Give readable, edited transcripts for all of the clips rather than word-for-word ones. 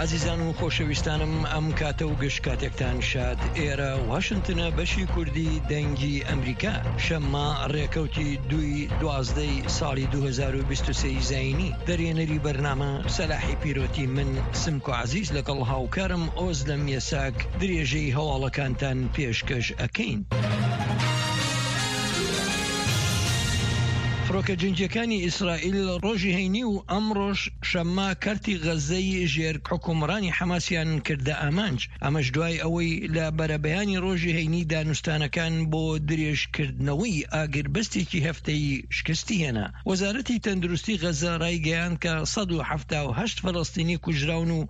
عزیزان و خۆشەویستانم ئەم کاتە و گشت کاتێکتان شاد ئێرە واشنگتنە بەشی کوردی دەنگی ئەمریکا شەممە ڕێکەوتی 2/12 ساڵی 2023 زاینی دەرێنەری بەرنامە سەلاحی پیرۆتی من سمک و عزیز لەگەڵ هاوکارم ئۆز لە میەساک درێژەی هەواڵەکانتان پێشکەش ئەکەین. فڕۆکە جنگیەکانی ئیسرائیل ڕۆژی هەینی و ئەمڕۆژ شەممە کەرتی غەزەی ژێر حکومڕانی حەماسیان کردە ئامانج. ئەمەش دوای ئەوەی لە بەرەبەیانی ڕۆژی هەینی دانوستانەکان بۆ درێژکردنەوەی ئاگربەستێکی هەفتەی شکستی هێنا. وەزارەتی تەندروستی غەزە ڕایگەیاند کە 178 فەڵەستینی کوژراون و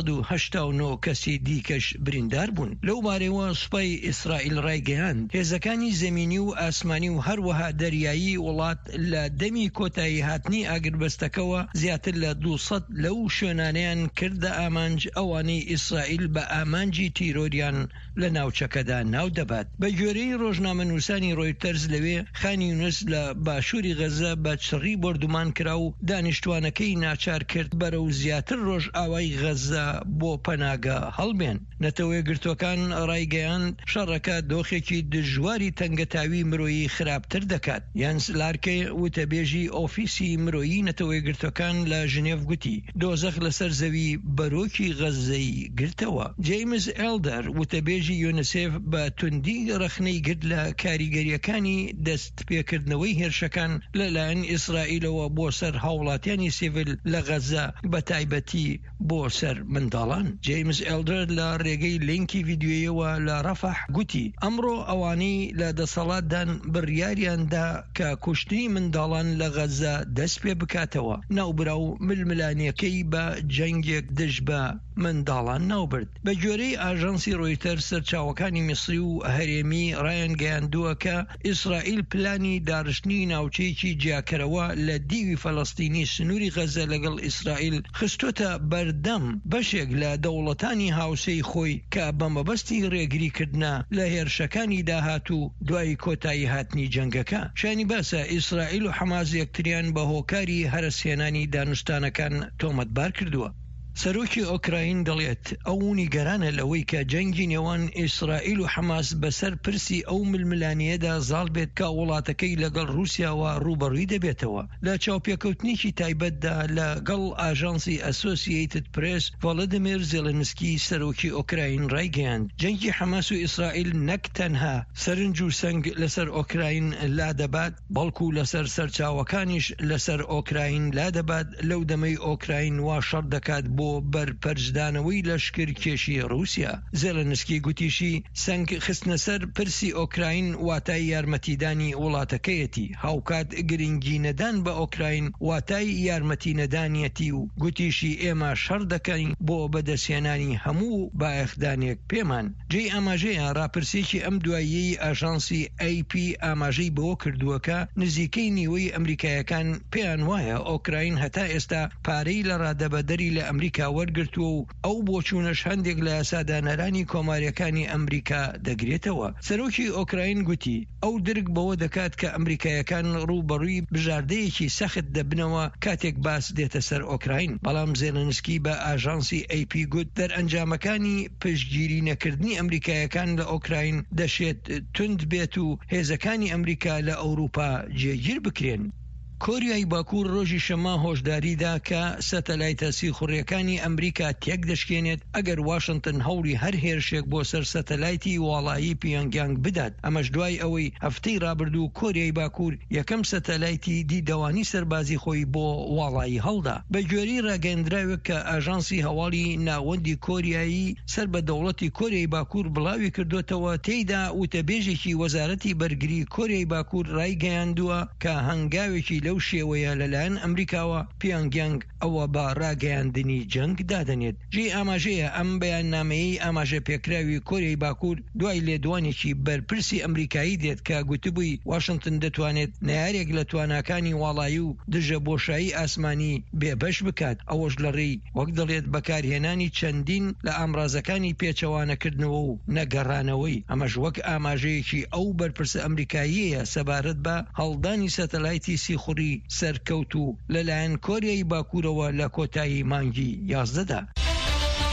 589 کەسی دیکەش بریندار بوون. لەو بارەوە سوپای ئیسرائیل ڕایگەیاند هێزەکانی زەمینی و ئاسمانی و هەروەها دەریایی وڵات لە دەمی کۆتایی هاتنی ئاگربەستەکەوە زیاتر لە 200 لەو شوێنانیان کردە ئامانج ئەوانەی ئیسرائیل بە ئامانجی تیرۆریان لە ناوچەکەدا ناو دەبات. بە گوێرەی ڕۆژنامە نووسانی ڕۆیتەرز لەوێ خانی یونس لە باشووری غەزە بە چڕی بردومان کرا و دانیشتوانەکەی ناچار کرد بەرەو زیاتر ڕۆژ ئاوای غەزە بۆ پەناگە هەڵبێن. نەتەوەی گرتوەکان ڕایگەیاند شەڕەکە دۆخێکی دژواری تەنگەتاوی مرۆیی خراپتر دەکات. یانس لارکێ وتەبێژی ئۆفیسی مرۆیی نەتەوەی گرتوەکان لە ژنێڤ گوتی دۆزەخ لەسەر زەوی بەرۆکی غەزەی گرتەوە. جیمز ئێلدەر وتەبێژی یونسێف بە توندی ڕەخنەی گرت لە کاریگەریەکانی دەست پێکردنەوەی هێرشەکان لەلایەن ئیسرائیلەوە بۆ سەر هاوڵاتیانی سیڤیل لە غەزە بە تایبەتی بۆ سەر منداڵان. جیمز ئێلدەر لە ڕێگەی لینکی ڤیدیۆیەوە لە ڕەفەح گوتی ئەمڕۆ ئەوانەی لە دەسەڵاتدان بڕیاریاندا کە کوشتنی منداڵان لە غەزە دەست پێ بکاتەوە ناوبرا و ململانیەکەی بە جەنگێک دژ بە منداڵان ناوبرد. بە گوێرەی ئاژانسی ڕۆیتەر سەرچاوەکانی میسری و هەرێمی ڕایان گەیاندووە کە ئیسرائیل پلانی داڕشتنی ناوچەیەکی جیاکەرەوە لە دیوی فەڵەستینی سنووری غەزە لەگەڵ ئیسرائیل خستۆتە بەردەم بەشێک لە دەوڵەتانی هاوسەی خۆی کە بە مەبەستی ڕێگریکردنە لە هێرشەکانی داهاتوو دوای کۆتایی هاتنی جەنگەکە. شانی باسە ئیسرائیل و حەماس یەکتریان بە هۆکاری هەرسێنانی دانوستانەکان تۆمەتبار کردووە. سەرۆکی ئۆکراین دەڵێت ئەو نیگەرانە لەوەی کە جەنگی نێوان ئیسرائیل و حەماس بەسەر پرسی ئەو ململانیەدا زاڵ بێت کە وڵاتەکەی لەگەڵ رووسیاوە ڕوبەڕووی دەبێتەوە. لە چاوپێکەوتنێکی تایبەتدا لەگەڵ ئاژانسی ئەسۆسییتد پرێس ڤۆڵۆدیمیر زێلەنسکی سەرۆکی ئۆکراین ڕایگەیاند جەنگی حەماس و ئیسرائیل نەک تەنها سەرنج و سەنگ لەسەر ئۆکراین لادەبات بەڵکو لەسەر سەرچاوەکانیش لەسەر ئۆکراین لادەبات. لەو دەمەی ئۆکراین وا شەڕ دەکات بۆ بەرپەرجدانەوەی لەشکر کێشی رووسیا. زێلەنسکی گوتیشی سەنگ خستنە سەر پرسی ئۆکراین واتای یارمەتیدانی وڵاتەکەیەتی. هاوکات گرنگی نەدان بە ئۆکراین واتای یارمەتی نەدانیەتی و گوتیشی ئێمە شەڕ دەکەین بۆ بەدەستهێنانی هەموو بایەخدانێک پێمان. جێی ئاماژەیە راپرسێکی ئەم دواییەی ئاژانسی AP ئاماژەی بەوە کردووەکە نزیکەی نیوەی ئەمریکایەکان پێیان وایە ئۆکراین هەتا ئێستا پارەی لە ڕادەبەدەری لە ئەمریکا وەرگرتووە و ئەو بۆچوونەش هەندێک لە یاسادانەرانی کۆماریەکانی ئەمریکا دەگرێتەوە. سەرۆکی ئۆکراین گوتی ئەو درک بەوە دەکات کە ئەمریکایەکان ڕوبەڕووی بژاردەیەکی سەخت دەبنەوە کاتێک باس دێتە سەر ئۆکراین. بەڵام زێلەنسکی بە ئاژانسی AP گوت دەرئەنجامەکانی پشتگیری نەکردنی ئەمریکایەکان لە ئۆکراین دەشێت تند بێت و هێزەکانی ئەمریکا لە ئەوروپا جێگیر بکرێن. کۆریای باکوور ڕۆژی شەممە هۆشداریدا کە سەتەلایتە سیخوڕیەکانی ئەمریکا تێک دەشکێنێت ئەگەر واشنگتن هەوڵی هەر هێرشێک بۆ سەر سەتەلایتی واڵایی پیۆنگیانگ بدات. ئەمەش دوای ئەوەی هەفتەی ڕابردوو کۆریای باکوور یەکەم سەتەلایتی دیدەوانی سەربازی خۆی بۆ واڵایی هەڵدا. بە گوێرەی ڕاگەیەندراوێت کە ئاژانسی هەواڵی ناوەندی کۆریایی سەر بە دەوڵەتی کۆریای باکوور بڵاوی کردوتەوە تێیدا وتەبێژێکی وەزارەتی بەرگری کۆریای باکوور ڕایگەیاندووە کە هەنگاوێکی لەو شێوەیە لەلایەن ئەمریکاوە پیۆنگیانگ ئەوە بە ڕاگەیاندنی جەنگ دادەنێت. ژێ ئاماژەیە ئەم بەیاننامەیەی ئاماژە پێکراوی کۆریای باکوور دوای لێدوانێکی بەرپرسی ئەمریکایی دێت کە گوتبووی واشنگتن دەتوانێت نارێک لە تواناکانی واڵایی و دژە بۆشایی ئاسمانی بێبەش بکات. ئەوەش لە ڕێی وەک دەڵێت بەکارهێنانی چەندین لە ئامرازەکانی پێچەوانەکردنەوە و نەگەڕانەوەی. ئەمەش وەک ئاماژەیەکی ئەو بەرپرسە ئەمریکاییەیە سەبارەت بە هەڵدانی سەتەلایتی سیخوڕی لەلایەن کۆریای باکوورەوە لە کۆتایی مانگی 11دا.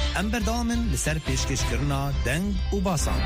ام بردامن لسر پیشکش کرنا دنگ و باسان.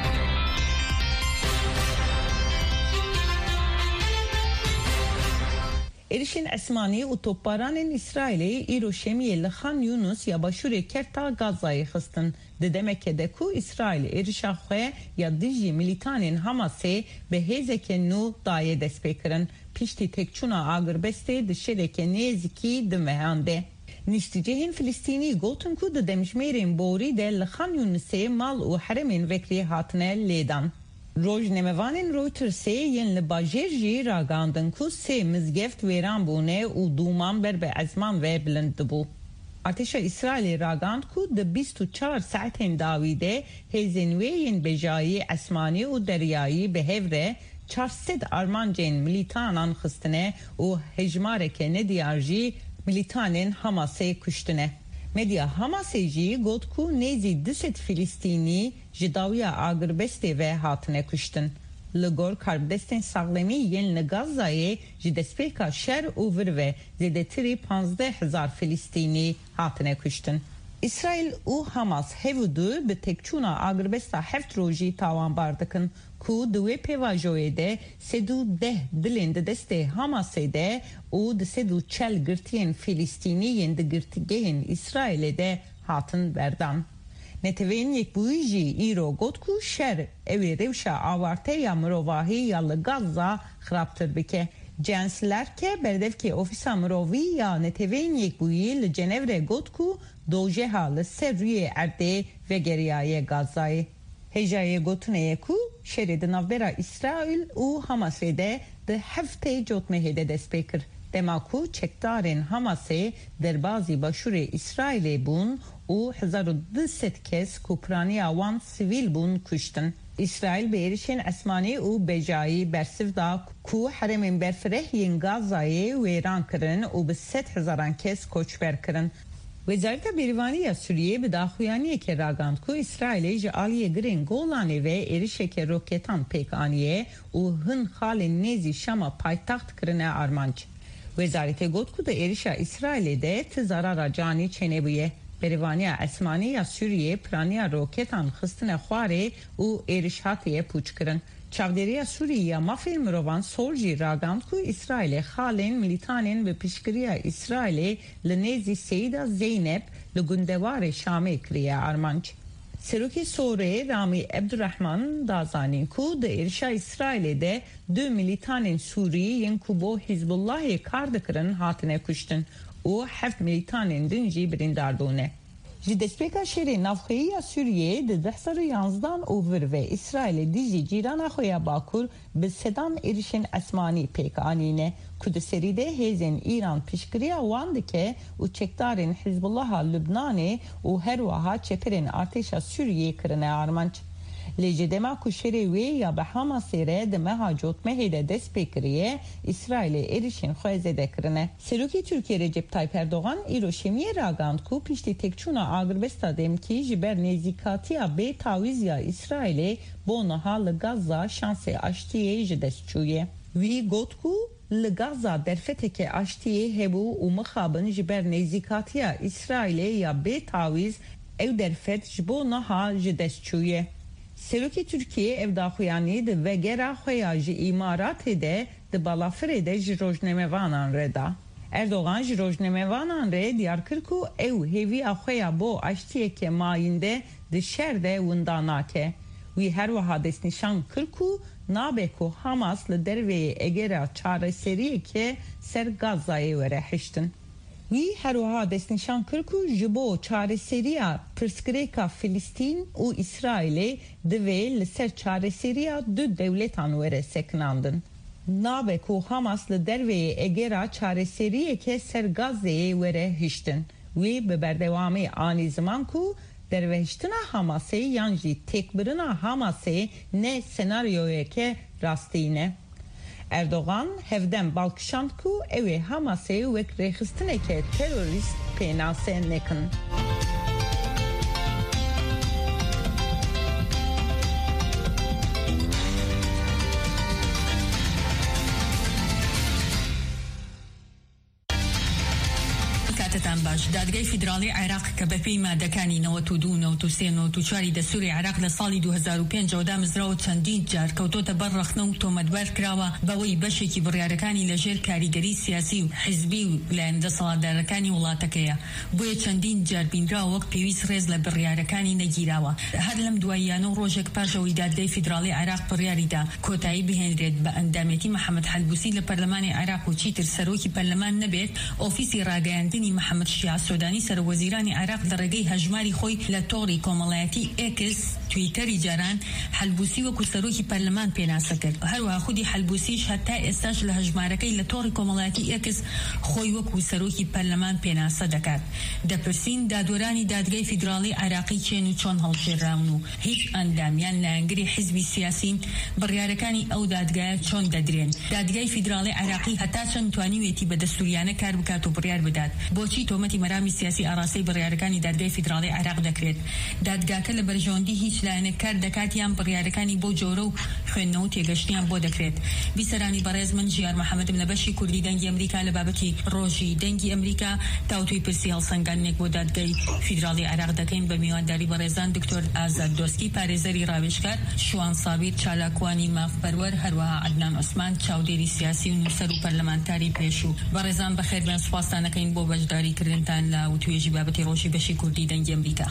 ارشین اسمانی و توپاران اسرائیلی ایرو شمیه لخان یونس یا باشور کرتا گازای خستن. ددمک دکو اسرائیل ارشا خواه یا دیجی ملیتانین هماسه به هزک نو دایه دست بکرن. پیشتی تکچونا آگربسته دشرک نیزکی دمهانده. نشتیجهین فلسطینی گوتن کو دمجمیرین بوری ده لخان یونسه مال و حرمین وکری هاتنه لیدان. روزنامه‌وانین رویترز ین لباجرجی راگاندن کو سه مزگفت ویران بونه و دومان بر به ازمان و بلند بو. ارتش اسرائیل راگاند کو د 24 ساعتین داویده هزینوین بجایی اسمانی و دریایی به هفره 400 آرمانجین ملیتانان خستنه و هجمارک ندیارجی ملیتانین حماسه کشتنه. مدیا حماسیجی گفت کو نیزی 200 فلسطینی جداوی آگربسته و هاتنه کشتن. لگور کاربدستین ساغلمی ین لگازای جدسپیکا شر اوور و زیده تری 15,000 فلسطینی هاتنه کشتن. اسرائیل و حماس هفودو به تکچونا آگربستا 7 روزی تاوان باردکن کو دوی پیواجوی ده 310 دلند دسته حماسه ده و ده 340 گرتین فلسطینیین ده گرتگین اسرائیل ده هاتن بردن. نتوین یک بویجی ایرو گود کو شر اوی روشا آوارته یا مروواهی یا لگازا خرابتر بکه. جانسلر که بردف که اوفیسا مرووی یا نتوین یک بویی لجنور گود کو دوجه ها لسر روی ارده و گریای گازای. هجای گوتونه کو شرید نوبرا اسرائیل و حماس ده ده هفته جوتمه ده دست بکر. دماکو چکدارین حماسه در بازی باشور اسرائیل بون و 1200 کس کوپرانی آوان سیویل بون کشتن. اسرائیل به ایرشین اسمانی و بجایی برسف دا کو حرمین برفره ین گازایی ویران کرن و به 100,000 کس کوچبر کرن. وزارت بیروانی سوریه به داخویانی که راگاند کو اسرائیل جعالی گرین گولانی و ایرشک روکتان پیکانیه و هن خال نیزی شما پایتخت کرنه آرمانچ. وزارت گفت که در ایرشا اسرائیل ده تزارا جانی چنه بویه. بیروانی اسمانی یا سوریه پرانی روکتان خستن خواره و ایرشاتی پوچ کرن. چاودری سوریه مافی مروان سولجی راگاند که اسرائیل خالین ملیتانین به پیشگیری اسرائیل لنیزی سیدا زینب لگندوار شامی کریه آرمانچ. سروکی سوره رامی عبدالرحمن دازانین که در ارشا اسرائیل ده 2 ملیتانین سوریین که با حزب الله کارد کرن هاتنه کشتن و 7 ملیتانین دنجی برینداردونه. جدسپیکا شیری نفخی سوریه ده 2011 اوور و اسرائیل دیجی جیران خویا باکور به سدان ایرشین اسمانی پیک آنینه که سریده هیزن ایران پیشگیری وانده که و چکدارین حزب الله لبنانه و هر واها چپرین ارتش سوریه کرنه آرمانچ. لیجه دما کشیری وی یا به حماسه ره دمه ها جوت مهیده دست بکریه اسرائیل ایرشین خواه زده کرنه. سروکی ترکیه رجب تایپ اردوغان ایروشیمی راگاند کو پیشتی تکچونا آگربستا دم کی جبر نیزیکاتیا به تاویزیا اسرائیل بونها لگازا شانس اشتیه جدست چویه. وی گوت کو لگازا در فتک اشتیه هبو و مخابن جبر نیزیکاتیا اسرائیل یا به تاویز او در فت جبونها جدست چویه. سروکی ترکیه evdaxuyani de ve gera xoyajı imarat de balafre de jirojnemevanan reda. Erdoğan jirojnemevanan re Diyarbakır'ku ev hevi axoya bo aştiye ke mayinde de şerde undanake. Vi her vahades nişan kırku nabeku Hamas le derveye egera çare seriye ke ser Gaza'ya vere hiştin. وی هر وها دستنشان کرکو جبو چاره سریا پرسکریکا فلسطین و اسرائیل دوی لسر چاره سریا دو دولتان وره سکناندن. نابه کو حماس لدروی اگرا چاره سریه که سر گازه وره هشتن. وی به بردوامی آنی زمان کو دروهشتن حماسه یانجی تکبرن حماسه نه سناریوی که راستینه. Erdoğan hevden balkışand ku evi Hamas'e ve rehistine ke terörist penase nekin. کاتتان باش. دادگای فیدرالی عراق کە بەپێی مادەکانی 92 93 94 دەسووری عراق لە ساڵی 2005 دامەزراوە چەندین جار کەوتۆتە بەرڕەخنە و تۆمەتبەر کراوە بەوەی بەشێکی بڕیارەکانی لەژێر کاریگەری سیاسی و حزبی و لایەن دەسەڵاتدارەکانی وڵاتەکەیە بۆیە چەندین جار بینراوە وەک پێویست ڕێز لە بڕیارەکانی نەگیراوە. هەر لەم دواییانە و ڕۆژێک پاشەوەی دادگای فیدرالی عراق بڕیاریدا کۆتایی بهێنرێت بە ئەندامێتی محەممەد حەلبوسی لە پەرلەمانی عراق و چیتر سەرۆکی پەرلەمان نەبێت. ئۆفیسی ڕاگەیاندنی محەممەد شیع سۆدانی سەرۆکوەزیرانی عراق لە ڕێگەی هەژماری خۆی لە تۆڕی کۆمەڵایەتی ئێکس تویتەری جاران حەلبوسی وەکو سەرۆکی پەرلەمان پێناسە کرد. هەروەها خودی حەلبوسیش هەتا ئێستاش لە هەژمارەکەی لە تۆڕی کۆمەڵایەتی ئێکس خۆی وەکو سەرۆکی پەرلەمان پێناسە دەکات. دەپرسین دادوەرانی دادگای فیدرالی عراقی چێن و چۆن هەڵگێڕاون و هیچ ئەندامیان لایەنگری حیزبی سیاسی بڕیارەکانی ئەو دادگایە چۆن دەدرێن. دادگای فیدرالی عراقی هەتا چەند توانیوێتی بە دەستوریانە کار بکات و بڕیار بدات. بۆچی تۆمەتی مەرامی سیاسی ئاڕاستەی بڕیارەکانی دادگای فیدرالی عراق دەکرێت؟ دادگاکە لە بەرژەوەندی هیچ لایەنێک کار دەکات یان بڕیارەکانی بۆ جۆرە و خوێندنەوە و تێگەشتیان بۆ دەکرێت. بیسەرانی بەڕێز من ژیار محەممەدم لە بەشی کوردی دەنگی ئەمریکا لە بابەتی ڕۆژی دەنگی ئەمریکا تاوتوی پرسی هەڵسەنگاندنێک بۆ دادگای فیدرالی عراق دەکەین بە میوانداری بەڕێزان دکتۆر ئازاد دۆسکی پارێزەری ڕاوێژکار، شوان سابیر چالاکوانی مافپەروەر، هەروەها عەدنان عوسمان چاودێری سیاسی و نووسەر و پەرلەمانتاری پێشوو. بەڕێزان بەخێربێن، سوپاسانەکەین بۆ بەشداریکردنتان لە وتوێژی بابەتی ڕۆژی بەشی کوردی دەنگی ئەمریکا.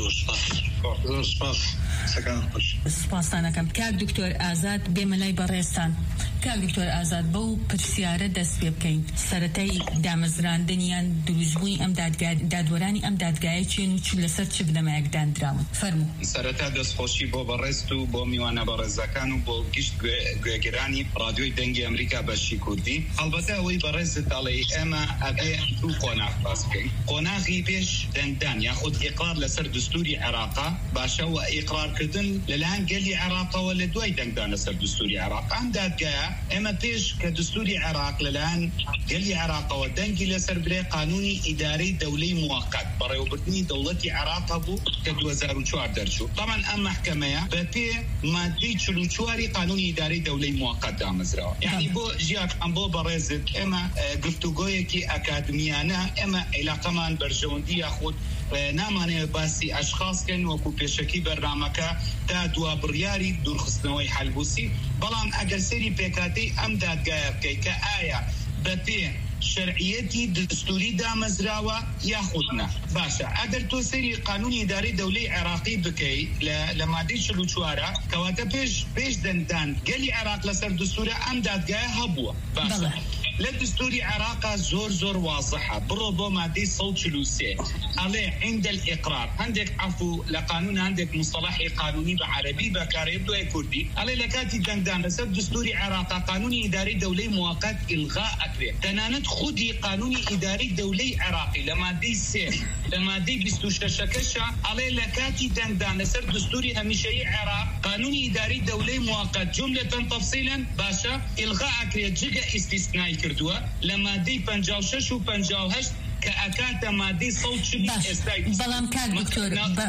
سپاسانەکەم. کاک دکتۆر ئازاد بێمە لای بەڕێزتان. کاک دکتۆر ئازاد بەو پرسیارە دەست پێ بکەین. سەرەتای دامەزراندنیان دروستبوونی ئەم دادوەرانی ئەم دادگایە چێن و لەسەر چ بنەمایەک دانراون؟ فەرموو. سەرەتا دەستخۆشی بۆ بەڕێست و بۆ میوانە بەڕێزەکان و بۆ گشت گوێگرانی ڕادیۆی دەنگی ئەمریکا بەشی کوردی. هەڵبەتە ئەوەی بەڕێزت دەڵێ ئێمە ئەبێ دوو قۆناغ باس بکەین. قۆناغی پێش دەنگدان یاخود ئیقرار لەسەر دستوری عێراقا باشە و ئیقرارکردن لەلایەن گەلی عێراقەوە لە دوای دەنگدان لەسەر دستوری عێراق. ئەم دادگایە ئێمە پێش کە دستوری عێراق لەلایەن گەلی عێراقەوە دەنگی لەسەر برێ قانونی ئیدارەی دەولەی موقت بەڕێوەبردننی دەوڵەتی عێراق بوو کە 2004 دەرچوو. طبعا ئەم محکەمەیە بەپێ مادەی 44 قانونی ئیدارەی دەولەی موقت دامەزراوە. یعنی بۆ ژیاکان بۆ بەڕێزت ئێمە گفتوگۆیەکی ئەکادمیانە ئێمە عیلاقەمان بەرژەوەندی یاخود نامانەوێت باسی ئەشخاصکەن وەکو پێشەکی بەرنامەکە تا دوا بڕیاری دوورخستنەوەی حەلبوسی. بەڵام ئەگەر سەری پێکاتەی ئەم دادگایە بکەیت کە ئایا بەپێ شرعیەتی دستوری دامەزراوە یاخود نە. باشە ئەگەر تۆ سەری قانونی ئیدارەی دەولەی عێراقی بکەیت لە مادەی 44 کەواتە پێش دەنگدان گەلی عێراق لەسەر دستورە ئەم دادگایە هەبووە. باشە لە دستوری عێراقا زۆر واضحە. بڕۆ بۆ مادەی 143 ئەڵێ عند الإقرار هەندێک عفو لە قانون هەندێک مصطلحی قانونی بە عەربی بەکارێت دوای کوردی ئەڵێ لە کاتی دەنگدان لەسەر دستوری عێراقا قانونی ئیدارەی دەولەی موقت ئیلغا ئەکرێت. تەنانەت خودی قانونی ئیدارەی دەولەی عێراقی لە مادەی 3 لە مادەی 26ەکەشە ئەڵێ لە کاتی دەنگدان لەسەر دستوری هەمیشەیی عێراق قانونی ئیدارەی دەولەی موقت جملەتەن تەفسیلەن باشە ئیلغا ئەکرێت جگە ئیستیسنای کردووە لە مادەی 56 و 58 کە ئەکاتە مادەی 140 ئێستای. بەڵام کاک دکتۆر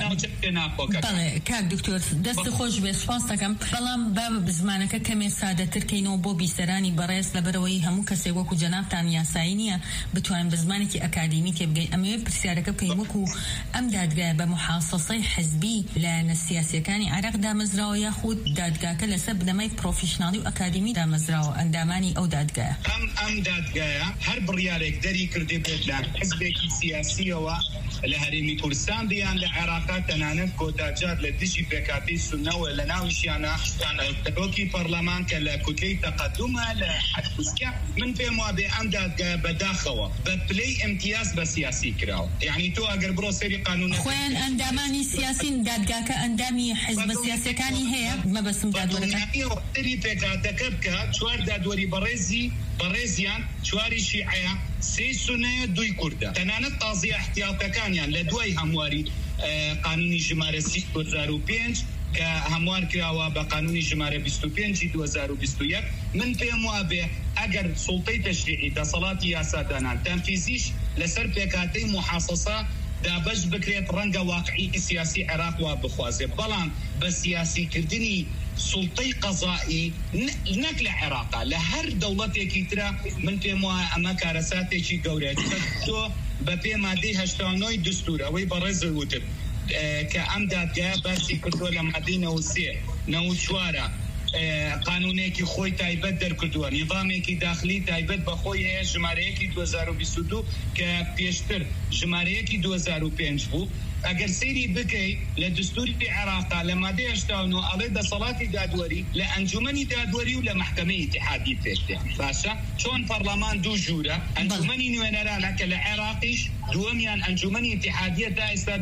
کاک دکتۆر دەست خۆش بێ سپاس دەکەم. بەڵام با زمانەکە کەمێ سادەترکەینەوە بۆ بیسەرانی بەڕێز لەبەرەوەی هەموو کەسێک وەکو جەنابتان یاسایی نییە بتوانین بە زمانێکی ئەکادیمی تێبگەین. ئەمەوێت پرسیارەکە بکەین وەکو ئەم دادگایە بە محاسەسەی حزبی لایەنە سیاسیەکانی عێراق دامەزراوە یاخود دادگاکە لەسەر بنەمای پرۆفیشناڵی و ئەکادیمی دامەزراوە ئەندامانی ئەو دادگایە؟ ئەم دادگایە هەر بڕیارێک دەری کردی بێت لە حزبێکی سیاسیەوە لە هەرێمی کوردستان بیان لە عێراقا تەنانەت کۆتاجار لە دژی پێکاتی سونەوە لە ناویشیانە تەرۆکی پەرلەمان کە لە کوتلەی تەقەدومە لە حەدکوسکە من پێم وابێ ئەم دادگایە بەداخەوە بە پلەی ئەمتیاز بە سیاسی کراوە. یعنی تۆ ئەگەر بڕۆ سەری قانون خۆیان ئەندامانی سیاسین دادگاکە ئەندامی حزب سیاسەکانی هەیە مەبەسم دادوەرەکە سەری پێکاتەکە بکە 4 دادوەری بەڕێزیان 4 شیعەیە 3 سونەیە 2 کوردە. تەنانەت تازی احتیاطەکانیان لە دوای هەمواری قانونی ژمارە 2005 کە هەموار کراوە بە قانونی ژمارە 25 2021 من پێم وابێ ئەگەر سوڵتەی تەشریعی دەسەڵاتی یاسادانان تەنفیزیش لەسەر پێکاتەی محاسەسە دابش بکرێت ڕەنگە واقعی سیاسی عێراق وا بخوازێ. بەڵام بە سیاسیکردنی سلطەی قەزایی نەک لە عێراقا لە هەر دەوڵەتێکی ترا من پێم وایە ئەمە کارەساتێکی گەورەیە تۆ بە پێ مادەی 89 دستور ئەوەی بەڕێز وتت کە ئەم دادگایە باسی کردووە لە مادەی 93 94 قانونێکی خۆی تایبەت دەرکردووە نظامێکی داخلی تایبەت بەخۆی هەیە ژمارەیەکی 2022 کە پێشتر ژمارەیەکی 2005 بوو ئەگەر سەیری بکەیت لە دستوری عێراقا لە مادەی 89 ئەڵێ دەسەڵاتی دادوەری لە ئەنجومەنی دادوەری و لە محکەمەی ئیتحادی پێشتێ باشە چۆن پەرلەمان دوو ژوورە ئەنجومەنی نوێنەرانە کە لە عێراقیش دووەمیان ئەنجومەنی ئیتحادیە تا ئێستا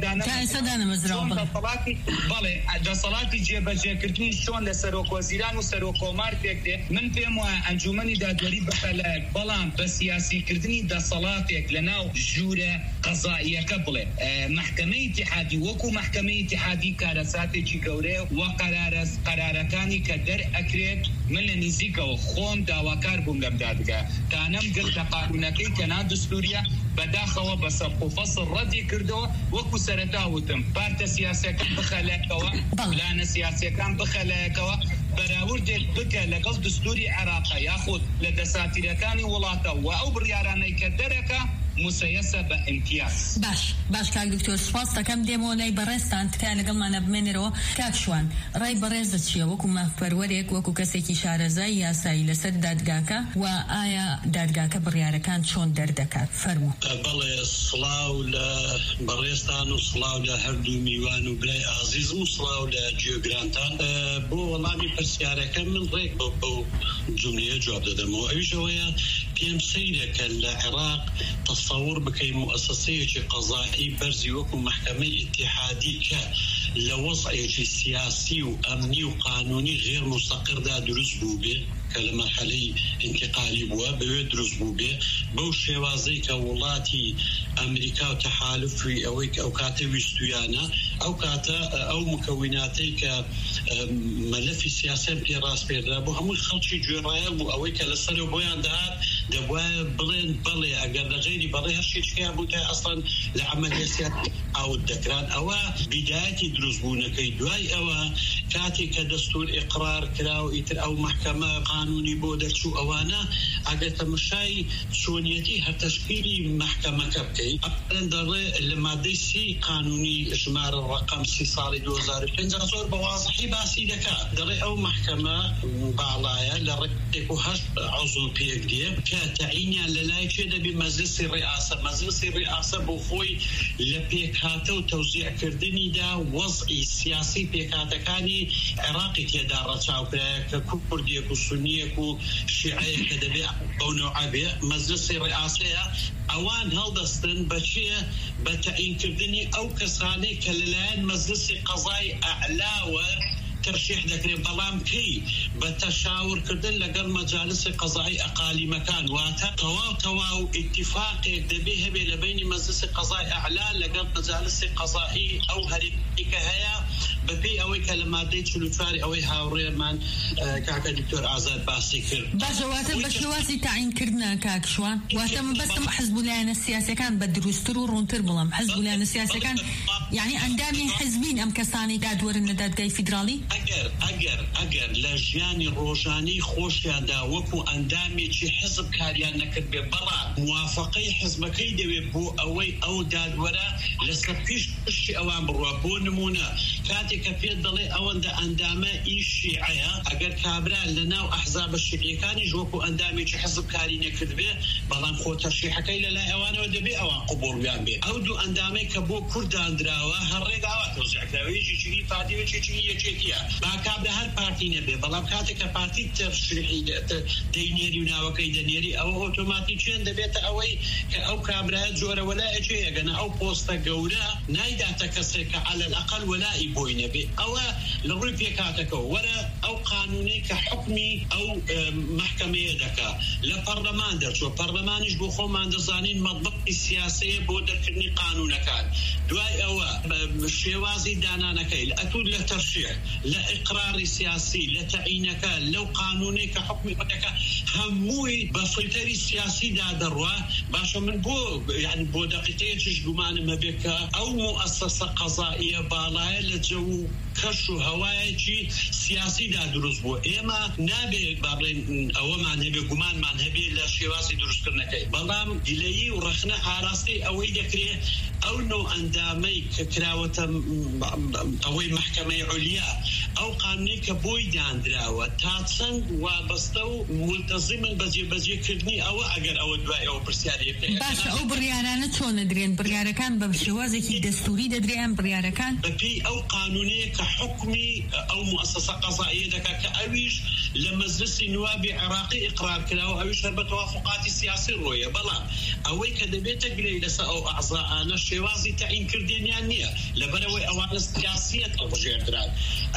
بەڵێ دەسەڵاتی جێبەجێکردنی چۆن لە سەرۆکوەزیران و سەرۆکۆمار پێکدێ من پێم وایە ئەنجومەنی دادوەری بەخەلایەک بەڵام بە سیاسیکردنی دەسەڵاتێک لەناو ژوورە قەزاییەکە بڵێ محکەمەی اتحادی وەکو محکەمەی اتحادی کارەساتێکی گەورەیە و قەرارەکانی کە دەرئەکرێت من لە نزیکەوە خۆم داواکار بووم لەم دادگا تانەم گرتە قانونەکەی کە نادستوریە بەداخەوە بە سەرق و فەسڵ ڕەدی کردەوە وەکو سەرەتا وتم پارتە سیاسیەکان بخەلایەکەوە پلانە سیاسیەکان بخەلایەکەوە بەراوردێک بکە لەگەڵ دستوری عێراقا یاخود لە دەساتیرەکانی وڵاتە و ئەو بڕیارانەی کە دەرەکە مسەیەسە بە ئیمتیاز باش کاک دکتۆر سپاس دەکەم دێمەوەلای بەڕێستان تکایە لەگەڵمانە بمێنەرەوە کاک شوان ڕای بەڕێزت چییە وەکو مافپەروەرێک وەکو کەسێکی شارەزای یاسایی لەسەر دادگاکە و ئایا دادگاکە بڕیارەکان چۆن دەردەکات فەرموو بەڵێ سڵاو لە بەڕێستان و سڵاو لە هەردوو میوان و برای ئازیزم و سڵاو لە گوێگرانتان بۆ وەڵامی پرسیارەکە من ڕێک بۆ جملەیە جواب دەدەمەوە ئەویشەوەیە پێم سەیرەکە لە عێراق تصور بكي مؤسسية قضائي برزي وكو محكمة اتحادي لوضعي سياسي وأمني وقانوني غير مستقر دا دروس بوبي كالمرحلة انتقالي بوا بيدرس بوبي بو شوازي كولاتي أمريكا وتحالف أو كاتا ويستويانا أو كاتا أو مكوناتي كملف سياسي بي راس بيرا بو همو خلشي جورايا بو أوي كالسر وبويان دهات دبوا بلين بلي أقل غيري بلي هالشي شكيا بوتا أصلا لعملية سياسي أو الدكران أو بداية دروس بونا كي دواي أو كاتي كدستور إقرار كراو إتر أو محكمة قانوني بودك شو أوانا أقل تمشاي شونيتي هتشكيلي محكمة كبكي أبدا داري لما ديسي قانوني إجمار الرقم 6 صالي 2005 صور بواضحي باسي دكا داري أو محكمة بعلايا لرقيكو هش عضو بيكدي كتعيني للاي كده بمجلس الرئاسة مجلس الرئاسة بخوي لبيكاتا وتوزيع كردني دا وضعي سياسي بيكاتا كاني عراقي تيدار رتاوكا كرديك وسنيك وشيعيك دبي أو نوع بي مجلس الرئاسة اوان هەڵدەستن بەچیە بە تەعیینکردنی ئەو کەسانەی کە لەلایەن مەجلسی قەزای ئەعلاوە ترشيح دەکرێت بەڵام کەی بە تەشاورکردن لەگەڵ مەجالسی قەزای ئەقالیمەکان واتە تەواو اتفاقێک دەبێ هەبێ لە بینی مەجلسی قەزای ئەعلا لەگەڵ مەجالسی قەزایی ئەو هەرێمی کە هەیە بەپێی ئەوەی کە لە مادەی 44 ئەوەی هاوڕێمان کاکە دکتۆر ئازاد باسی کرد باشەواتە بە شێوازی تاعینکردنە کاک شوان واتە بەستم حزب لایەنە سیاسەکان بە دروستتر و ڕوونتر بڵم حزب لایەنە سیاسەکان یعنی ئەندامی حزبین ئەم کەسانی دادوەرن لە دادگای فیدراڵی ئەگەر لە ژیانی ڕۆژانەی خۆشیاندا وەکو ئەندامێکی حزب کاریان نەکرد بێ بەڵام موافقەی حزبەکەی دەوێت بۆ ئەوەی ئەو دادوەرە لەسەر پشتی ئەوان بڕوە بۆ نمونە کاتێک کە پێت دەڵێ ئەوەندە ئەندامە ئیش شیعەیە ئەگەر کابرا لە ناو ئەحزابە شیعیەکانیش وەکو ئەندامێکی حزب کاری نەکرد بێ بەڵام خۆ تەرشیحەکەی لەلای ئەوانەوە دەبێ ئەوان قبوڵیان بێ ئەو دوو ئەندامەی کە بۆ کوردان دراوە هەڕێک ئاوا تەوزیعکراوەیەکی چی پارتی وەچێکی یەکێکیە باکابرا هەر پارتی نەبێ بەڵام کاتێک کە پارتی تەرشیحی دەینێری و ناوەکەی دەنێری ئەوە ئۆتۆماتیکیان دەبێتە ئەوەی کە ئەو کابرایە جۆرە وەلایەکەیە گەنە ئەو پۆستە گەورە نایداتە کەسێک کە عەلە الئەقەل وەلای بۆی نەبێ ئەوە لە ڕووی پێکاتەکەەوە وەرە ئەو قانونەی کە حکمی ئەو محکەمەیە دەکا لە پەرلەمان دەرچوە پەرلەمانیش بۆ خۆمان دەزانین مەطبقی سیاسەیە بۆ دەرکردنی قانونەکان دوای ئەوە شێوازی دانانەکەی ئەتود لە تەرشیح لە ئیقراری سیاسی لە تەعیینەکە لەو قانونەی کە حکمی دەکا هەمووی بە فیلتەری سیاسی دادەڕوە باشە من بۆ دەقیقەیەکیش گومانم هەبێت کە ئەو مؤسسە قەزائیە باڵایە لە جەو کەش و هەوایەکی سیاسیدا دروست بوو. ئێمە نابێت بابڵێن ئەوەمان هەبێ گومانمان هەبێ لە شێوازی دروستکردنەکەی، بەڵام دیلەیی و ڕەخنە ئاراستەی ئەوەی دەکرێت ئەو نوع ئەندامەی کە کراوەتە ئەوەی محکەمەی عولیا ئەو قانونی کە بۆی دانراوە تا چەند وابەستە و ملتەزمن بەجێبەجێکردنی ئەوە ئەگەر ئەوە دوای ئەوە پرسیارەکەی. باشە ئەو بڕیارانە چۆن دەدرێن؟ بڕیارەکان بە شێوازێکی دەستوری دەدرێن بڕیارەکان بەپێی ئەو قانونەیە کە حکمی ئەو مؤسسە قەزاییە دەکات کە ئەویش لە مەجلسی نوابی عێراقی ئیقرار کراوە، ئەویش هەر بە تەوافقاتی سیاسی ڕۆیە. بەڵام ئەوەی کە دەبێتە گرەی لەسەر ئەو ئەعزائانە شێوازی تەعینکردنیان نییە، لەبەرەوەی ئەوانە سیاسیەت هەڵبژێردران،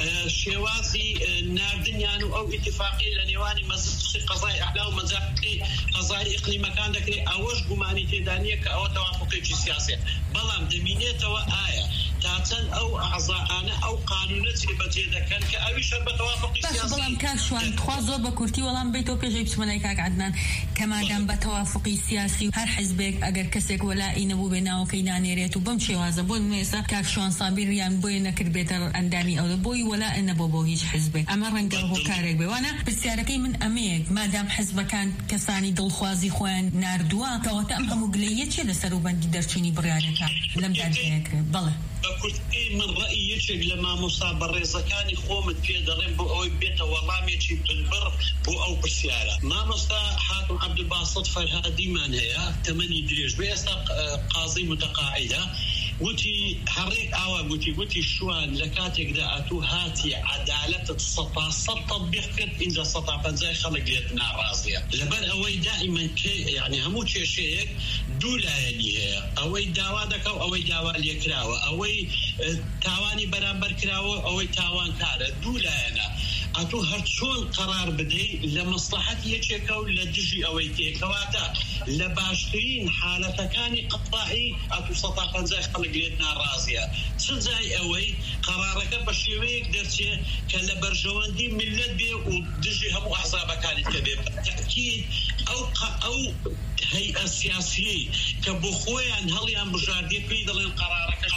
شێوازی ناردنیان و ئەو ئیتفاقی لە نێوانی مەجلسی قەزای ئەعلا و مەجلسی قەزای ئیقلیمەکان دەکرێت، ئەوەش گومانی تێدا نییە کە ئەوە تەوافقێکی سیاسیە. بەڵام دەبینێتەوە ئایا تا چەند ئەو ئەعزائانە ئەو قانونە جێبەجێ دەکەن کە ئەویش هەر بە تەوافقی سیاسی. بەڵام کاک شوان تخوا زۆر بە کورتی وەڵام بیتەوە پێشەی بچمەلای کاک عەدنان کە مادام بە تەوافقی سیاسی هەر حیزبێک ئەگەر کەسێک وەلای نەبوو بێ ناوەکەی نانێرێت و بەم شێوازە بۆ نمێسا کاک شوان سابیر یان بۆی نەکردبێتە ئەندامی ئەوە بۆی وەلا نەبوو بۆ هیچ حیزبێک. ئەمە ڕەنگە هۆکارێک بێ وانە پرسیارەکەی من ئەمەیەک مادام حیزبەکان کەسانی دڵخوازی خۆیان ناردووە کەواتە ئەم هەموو گلەیە چێ لەسەر و بەندی دەرچوونی بڕیارەکان لەم دادگایەکرێت؟ بەڵێ بەکورتی من ڕەئی یەکێک لە مامۆستا بەڕێزەکانی خۆمت پێ دەڵێن بۆ ئەوەی بێتە وەڵامێکی بنبڕ بۆ ئەو پرسیارە. مامۆستا حاتم عەبدولباسط فەرهادیمان هەیە تەمەنی درێژ بێ ئێستا قازی متقاعدە، وتی هەڕێک ئاوا گوتی شوان لە کاتێکدا ئەتوو هاتی عەدالەتت 100% تەطبیق کرد اینجا 150 خەڵک لێت ناڕازیە. لەبەر ئەوەی دائیمەن یعنی هەموو کێشەیەک دوو لایەنی هەیە، ئەوەی داوا دەکە و ئەوەی داوا لێکراوە، ئەوەی تاوانی بەرامبەر کراوە ئەوەی تاوان کارە، دوو لایەنە. ئەتوو هەر چۆن قەرار بدەی لە مەسلحەت یەکێکە و لە دژی ئەوەی تێکەواتە لە باشترین حالەتەکانی قەتاعی ئەتوو 150 خەڵک لێت ناڕازیە. چ جای ئەوەی قەرارەکە بە شێوەیەک دەرچێ کە لە بەرژەوەندی میلەت بێ و دژی هەموو ئەحزابەکانیت کە بێ. بەتەکید ئەو هەیئە سیاسیەی کە بۆ خۆیان هەڵیان بژاردیە پێی دەڵێن قەرارەکە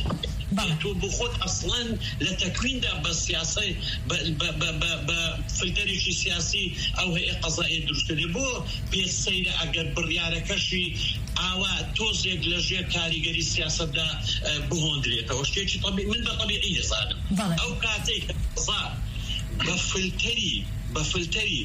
تو بۆ خۆت ئەسڵەن لە تەکویندا بە سیاسی بە فلتەرێکی سیاسی ئەو هەیئە قەزاییە دروستکردێ بۆ پێسەیرە ئەگەر بڕیارەکەشی ئاوا تۆزێک لە ژێر کاریگەری سیاسەتدا بهۆندرێتەوە شتێکی من بە طەبیعی دەزانم. ئەو کاتێک قەزا بە فلتەری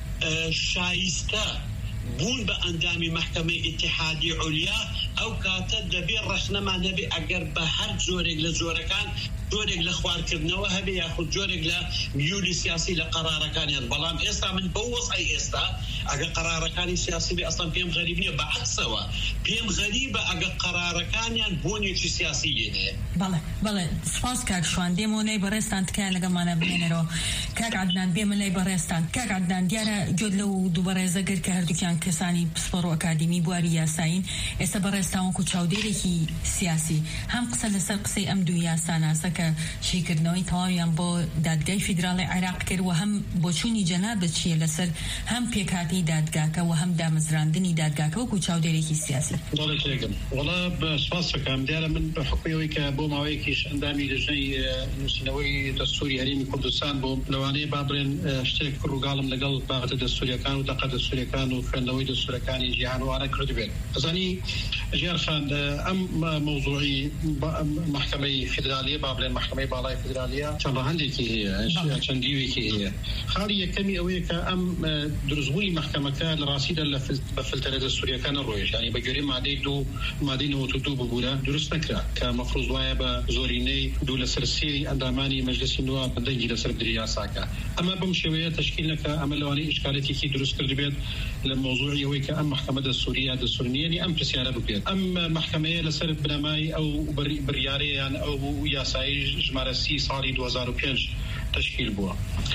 شایستە بوون بە ئەندامی محکەمەی ئیتحادی عولیا ئەو کاتە دەبێ ڕەخنەمان هەبێ ئەگەر بە هەر جۆرێک لە جۆرەکان جۆرێک لە خواردکردنەوە هەبێ یاخود جۆرێک لە میولی سیاسی لە قەرارەکانیان. بەڵام ئێستا من بە وەسعی ئێستا ئەگە قەرارەکانی سیاسی بێ ئەسڵان پێم غەریب نییە، بەعکسەوە پێم غەریبە ئەگە قەرارەکانیان بۆنێکی سیاسی لێنێ. بەڵێ سپاس کاک شوان دێمەوەی بەڕێستان تکایە لەگەڵمانە بێنەرەوە. کاک عەدنان بێمە لای بەڕێستان. کاک عەدنان دیارە گوێت لەو دوو بەڕێزەگەر کە هەردووکیان کەسانی پسپۆڕ و ئەکادمی بواری یاساین ئێستا بەڕێستان وەکو چاودێرێکی سیاسی هەم قسە لەسەر قسەی ئەم دوو یاساناسە کە شیکردنەوەی تەواویان بۆ دادگای فیدراڵی عێراق کرد و هەم بۆچوونی جەنابەت چیە لەسەر هەم پێکهاتەی دادگاکە و هەم دامەزراندنی دادگاکە وەکو چاودێرێکی سیاسی. وەڵا سپاس دەکەم. دیارە من بە حکومەوەی کە بۆ ماوەیەکیش ئەندامی لەژنەی نووسینەوەی دەستوری هەرێمی کوردستان بۆ لەوانەیە با بڵێن شتێک ڕووگاڵم لەگەڵ بابەتە دەستوریەکان و دەقە دەستوریەکان و خوێندنەوەی دەستورەکانی جیهانوانە کردبێت. ئەزانی ژیار خان ئەم مەوزوعی محکەمەی فیدرالیە با بڵێن محکەمەی باڵای فیدرالیە چەند ڕەهەندێکی هەیە چەندیوێکی هەیە. خاڵی یەکەمی ئەوەیە کە ئەم دروستبوونی محکەمەکە لە ڕاستیدا بە فلتەرە دەستوریەکانە ڕۆیشت، ینی بە گوێرەی مادەی 92 ببوورە دروست نەکرا کە مەفروض وایە بە زۆرینەی دوو لەسەر سێری ئەندامانی مەجلسی نواب دەنگی لەسەر دریاساکە. ئەمە بەم شێوەیە تەشکیل نەکە ئەمە لەوانەیە ئیشکالێتێکی دروست کرد بێت لە مەوزوعی ئەوەی کە ئەم محکەمە دەستوریە دەستورنیەنی ئەم پرسیارە ببێت. ئەم محکەمەیە لەسەر بنەمای ئەو بڕیارەیان ئەو یاسایی ژمارە 30 ساڵی 2005 تشکیل بووە.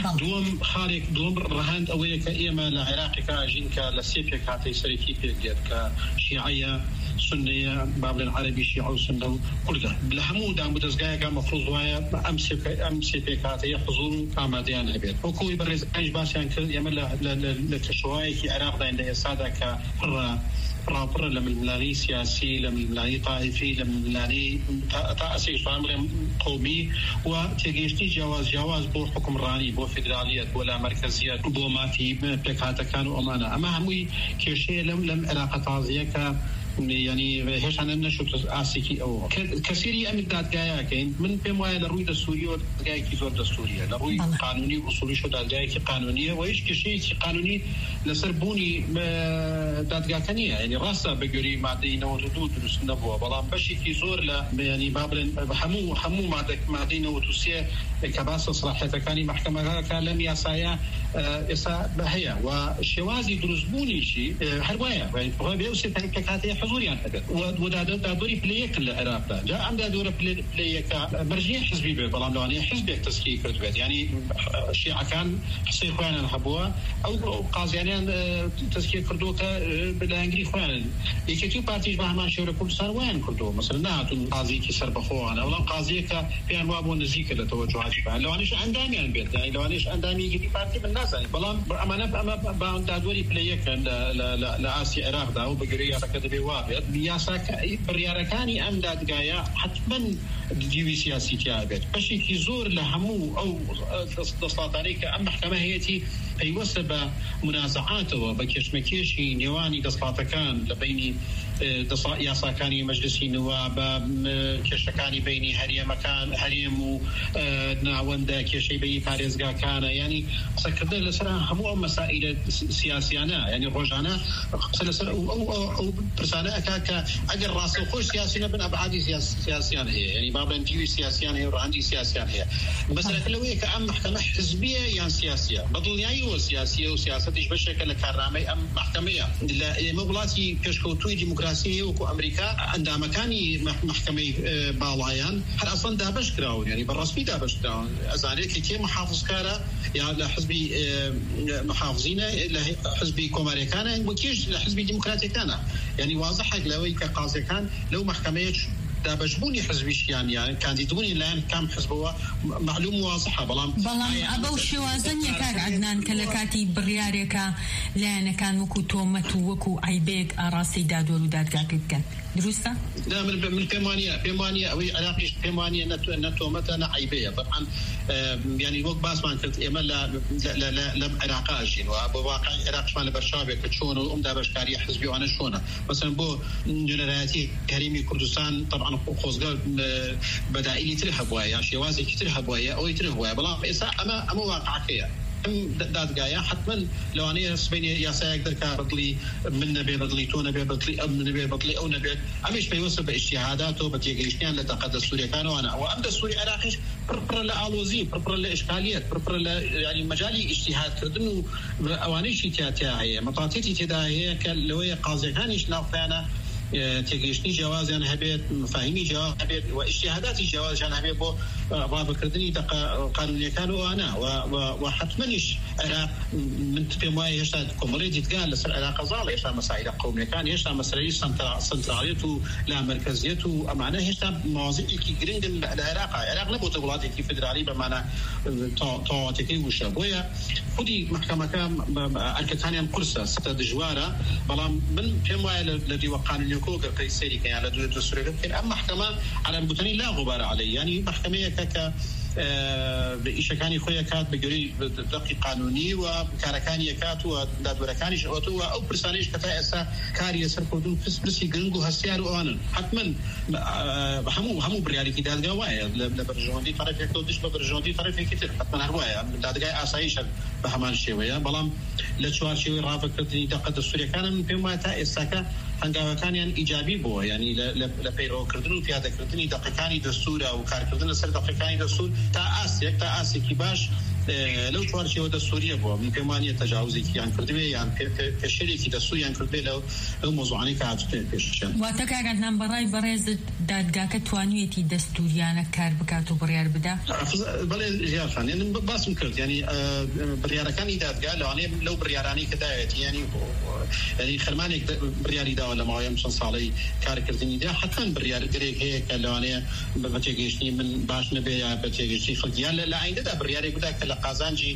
دووەم ڕەهەند ئەوەیە کە ئێمە لە عێراقێکا ئاژین کە لە سێ پێکهاتەی سەرەکی پێک دێت کە شیعەیە، سنەیە، با بڵێن عەرەبی شیعە و سنە و کوردە. لە هەموو دام و دەستگایەکە مەفروض وایە ئەم سێ پێکهاتەیە حضور و ئامادەیان هەبێت. وەکوی بەڕێزەکانیش باسییان کرد ئێمە لە کەشوایەکی عێراقداین لە ئێستادا کە پڕە رابر لم الملاني سياسي لم الملاني طائفي لم الملاني تأسيس عمل قومي وتجيشتي جواز بو حكم راني بو فيدراليات ولا مركزيات بو ما في بكاتا كانوا أمانة أما هموي كشيء لم علاقة تعزية يعني هيش أنا نشوف أسيكي أو كثير أمد دادجايا كين من بموايا لروي دستوري ودادجايا كي زور دستورية لروي قانوني وأصولي شو دادجايا كي قانونية وإيش كشيء قانوني لسربوني دادجايا كنية يعني راسا بجري معدين وتدود السنبوة بلام بشي كي زور لا يعني بابلن حمو معدين وتوسية كباس صلاحية كاني محكمة كان لم يسايا يسا بهيا والشوازي درزبوني شيء هروايا يعني هو بيوصل تكاتي حضوري عن هذا وده دوري بليك العراق جاء عنده دور بليك مرجعية حزبي بلام لواني حزب تسكي كردوات يعني الشيعة كان حسي خوان الحبوة أو قاضيان تسكي كردوك بالانجلي خوان يكتب بارتيج مهما شورى كردستان وين كردو مثلا ناتون قاضي كسر بخوانا ولا قاضي في أنواع ونزيك لتوجهات لوانيش عندامي عن بيت يعني لوانيش عندامي يجي بارتي من الناس يعني بلام أما بعد دوري بليك لا آسيا عراق ده وبقرية كذا بواقع بياسك برياركاني أم دادجايا حتما ديوي سياسي تيابت بشي كي زور لهمو أو دسلطانيك أم محكمة هيتي يوسب منازعاته وبكشمكيشي نيواني دسلطكان لبيني ياساكاني مجلسي نواب كشكاني بيني هريم وناوندا كشي بيني باريزغا كان يعني سكرد لسرا همو مسائل سياسيانا يعني روجانا سلسله او برسانه اكاكا اجر راسه خوش سياسينا بن ابعاد سياسيان هي يعني باب انتي سياسيان هي وعندي سياسيان هي مثلا كلويه كأم محكمه حزبيه يعني سياسيه بضلياي وسياسيه وسياسه ايش بشكل كرامي ام محكميه مغلاتي كشكوتوي ديمقراطيه وكو امريكا عندها مكاني محكمه بالايان هل اصلا دابش كراون يعني بالرسمي دابش كراون ازالك كي محافظ كارا يعني لحزبي محافظين لحزبي كوماري كان وكيش لحزبي ديمقراطي كان يعني واضح لو كقاضي كان لو محكمه دابجبوني حزبيش يعني كانديدوني الان كم حزبه معلوم واضحه بلام ابو شوازن يكاد عدنان كلكاتي برياريكا لان كان وكو تومت وكو عيبيك اراسي دادور ودادكاك كان درسته لا من بيمانيا او علاقه بيمانيا نتومت انا عيبيه طبعا يعني وقت باس ما كنت امل لا عراق شيء وبواقع العراق شمال برشابه كتشون وام دابشكاري حزبي وانا شونه مثلا بو جنرالاتي كريمي كردستان طبعا خوزقال بدائلي ترحب ويا شوازي ترحب ويا او يترحب ويا بلا اسا اما واقعيه ام دادجايا حتما لو اني سبيني يا سايق كارطلي من نبي بدلي تو نبي بدلي ام نبي بدلي او نبي امش بيوصل باجتهاداته بتيجيشنيان لتقدس سوريا كانوا انا وامد السوري عراقي بربر لالوزي بربر لاشكاليات بربر يعني مجالي اجتهاد كردنو اواني شي تاعي مطاطيتي تداهي كلويه قاضي كانش نافانا تيجيشني جواز يعني هبيت مفاهيمي جواز هبيت واجتهاداتي جواز يعني هبيت بو باب كردني قانوني كانوا انا وحتمنيش عراق من تبماي يشتاد كومريدي تقال لسر عراق زال يشتاد مسائل قوميه كان يشتاد مسائل سنتراليته لا مركزيته امانه يشتاد مواضيع كي جريند العراق نبوت بلادي كي فدرالي بمعنى تو تكي وشابويا خدي محكمه كان الكتانيا قرصه ستة جواره بلام من بماي الذي وقانون كوغر قيسري كان على دولة السورية لكن أما محكمة على المبتني لا غبار عليه يعني محكمة كا بإيش كان يخويا كات بجري دقي قانوني وكاركاني كات ودادوركاني شوتو أو برسانيش كتاعسا كاري سرقودون بس يجنجو هالسيار وأنا حتما همو بريالي كده الجوايا لبرجوندي طرف يكتودش ببرجوندي طرف يكتير حتما هروايا ده جاي أسايش بهمان شوية بلام لشوار شوي رافق كتني دقة السورية كان من بما تاعسا هنگاوه كان يعني إيجابي بو يعني لبيرو كردنو في هذا كردني دقيقاني دستور أو كار كردن سر دقيقاني دستور تأسي كباش لو توارشي وده سوريا بو من كمانية تجاوزي يعني كردبي يعني كشريكي دستور يعني كردبي لو موضوعاني كعادتين بيششان واتكا قدنا بريز دادقاك توانيتي دستوريانا كار بكاتو بريار بدا بلي جيارفان يعني باسم كرد يعني برياركاني دادقا لو برياراني كدايتي يعني خرماني برياري دا ولا معايا مشان صالي كاركترني ده حتى بريار غريك هيك لو انا بتجيشني من باش نبي بتجيشني خلقيا لا عنده ده برياري بدا كلا قازانجی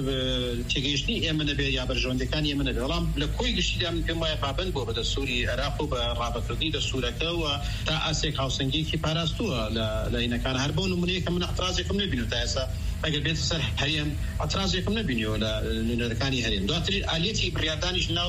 تێگەیشتنی ئێمە نەبێ یا بەرژەوەندەکانی ئێمە نەبێ بەڵام لە کۆی گشتیدا من پێم وایە پابند بۆ بە دەستوری عێراق و بە ڕابەکردنی دەستورەکەەوە تا ئاسێک هاوسەنگێکی پاراستووە لە عینەکان هەر بۆ نمونەیەکە من اعتراضێکم نەبینێت تا ئێستا ئەگەر بێت سەر هەرێم اعتراضێکم نەبینیەوە لە نوێنەرەکانی هەرێم دواتر ئالێتی بڕیاردانیش ناو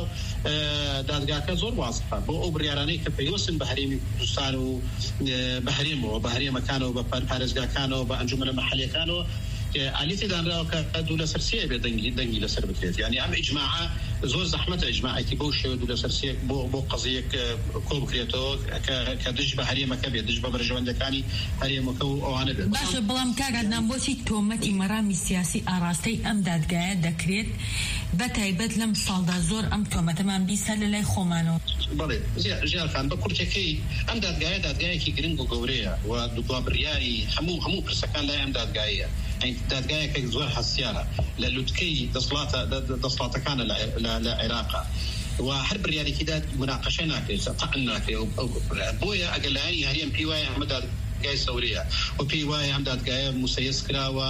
دادگاکە زۆر وازحە بۆ ئەو بڕیارانەی کە پەیوەستن بە هەرێمی کوردستان و بە هەرێمەوە بە هەرێمەکانەوە بە پارێزگاکانەوە بە ئەنجومەنە مەحەللیەکانەوە ئالێتی دانراوە کە دوو لەسەر سێ بێ دەنگی لەسەر بکرێت یعنی ئەم ئیجماعە زۆر زەحمەتە ئیجماعێکی بەو شێوە دوو لەسەر سێ بۆ قەزەیەک کۆ بکرێتەوە کە دژ بە هەرێمەکە بێت دژ بە بەرژەوەندەکانی هەرێمەکە و ئەوانە بێت باشە بەڵام کاگادنان بۆچی تۆمەتی مەرامی سیاسی ئاراستەی ئەم دادگایە دەکرێت بە تایبەت لەم ساڵدا زۆر ئەم تۆمەتەمان بیسە لە لای خۆمانەوە بەڵێ ژیانخان بە کورتەکەی ئەم دادگایە دادگایەکی گرنگ و گەورەیە و دووبا بڕیاری هەموو پرسەکان لای ئەم دادگایە دادگایەکە زۆر حەسیانە لە لوتکەی دەسڵاتەکانە لە عێراقا و هەر بڕیارێکی دا مناقەشە ناکرێت تەعن ناکرێت بۆیە ئەگەر لایەنی هەرێم پێی وایە ئەمە دادگای سەورەیە و پێی وایە ئەم دادگایە موسەیەس کراوە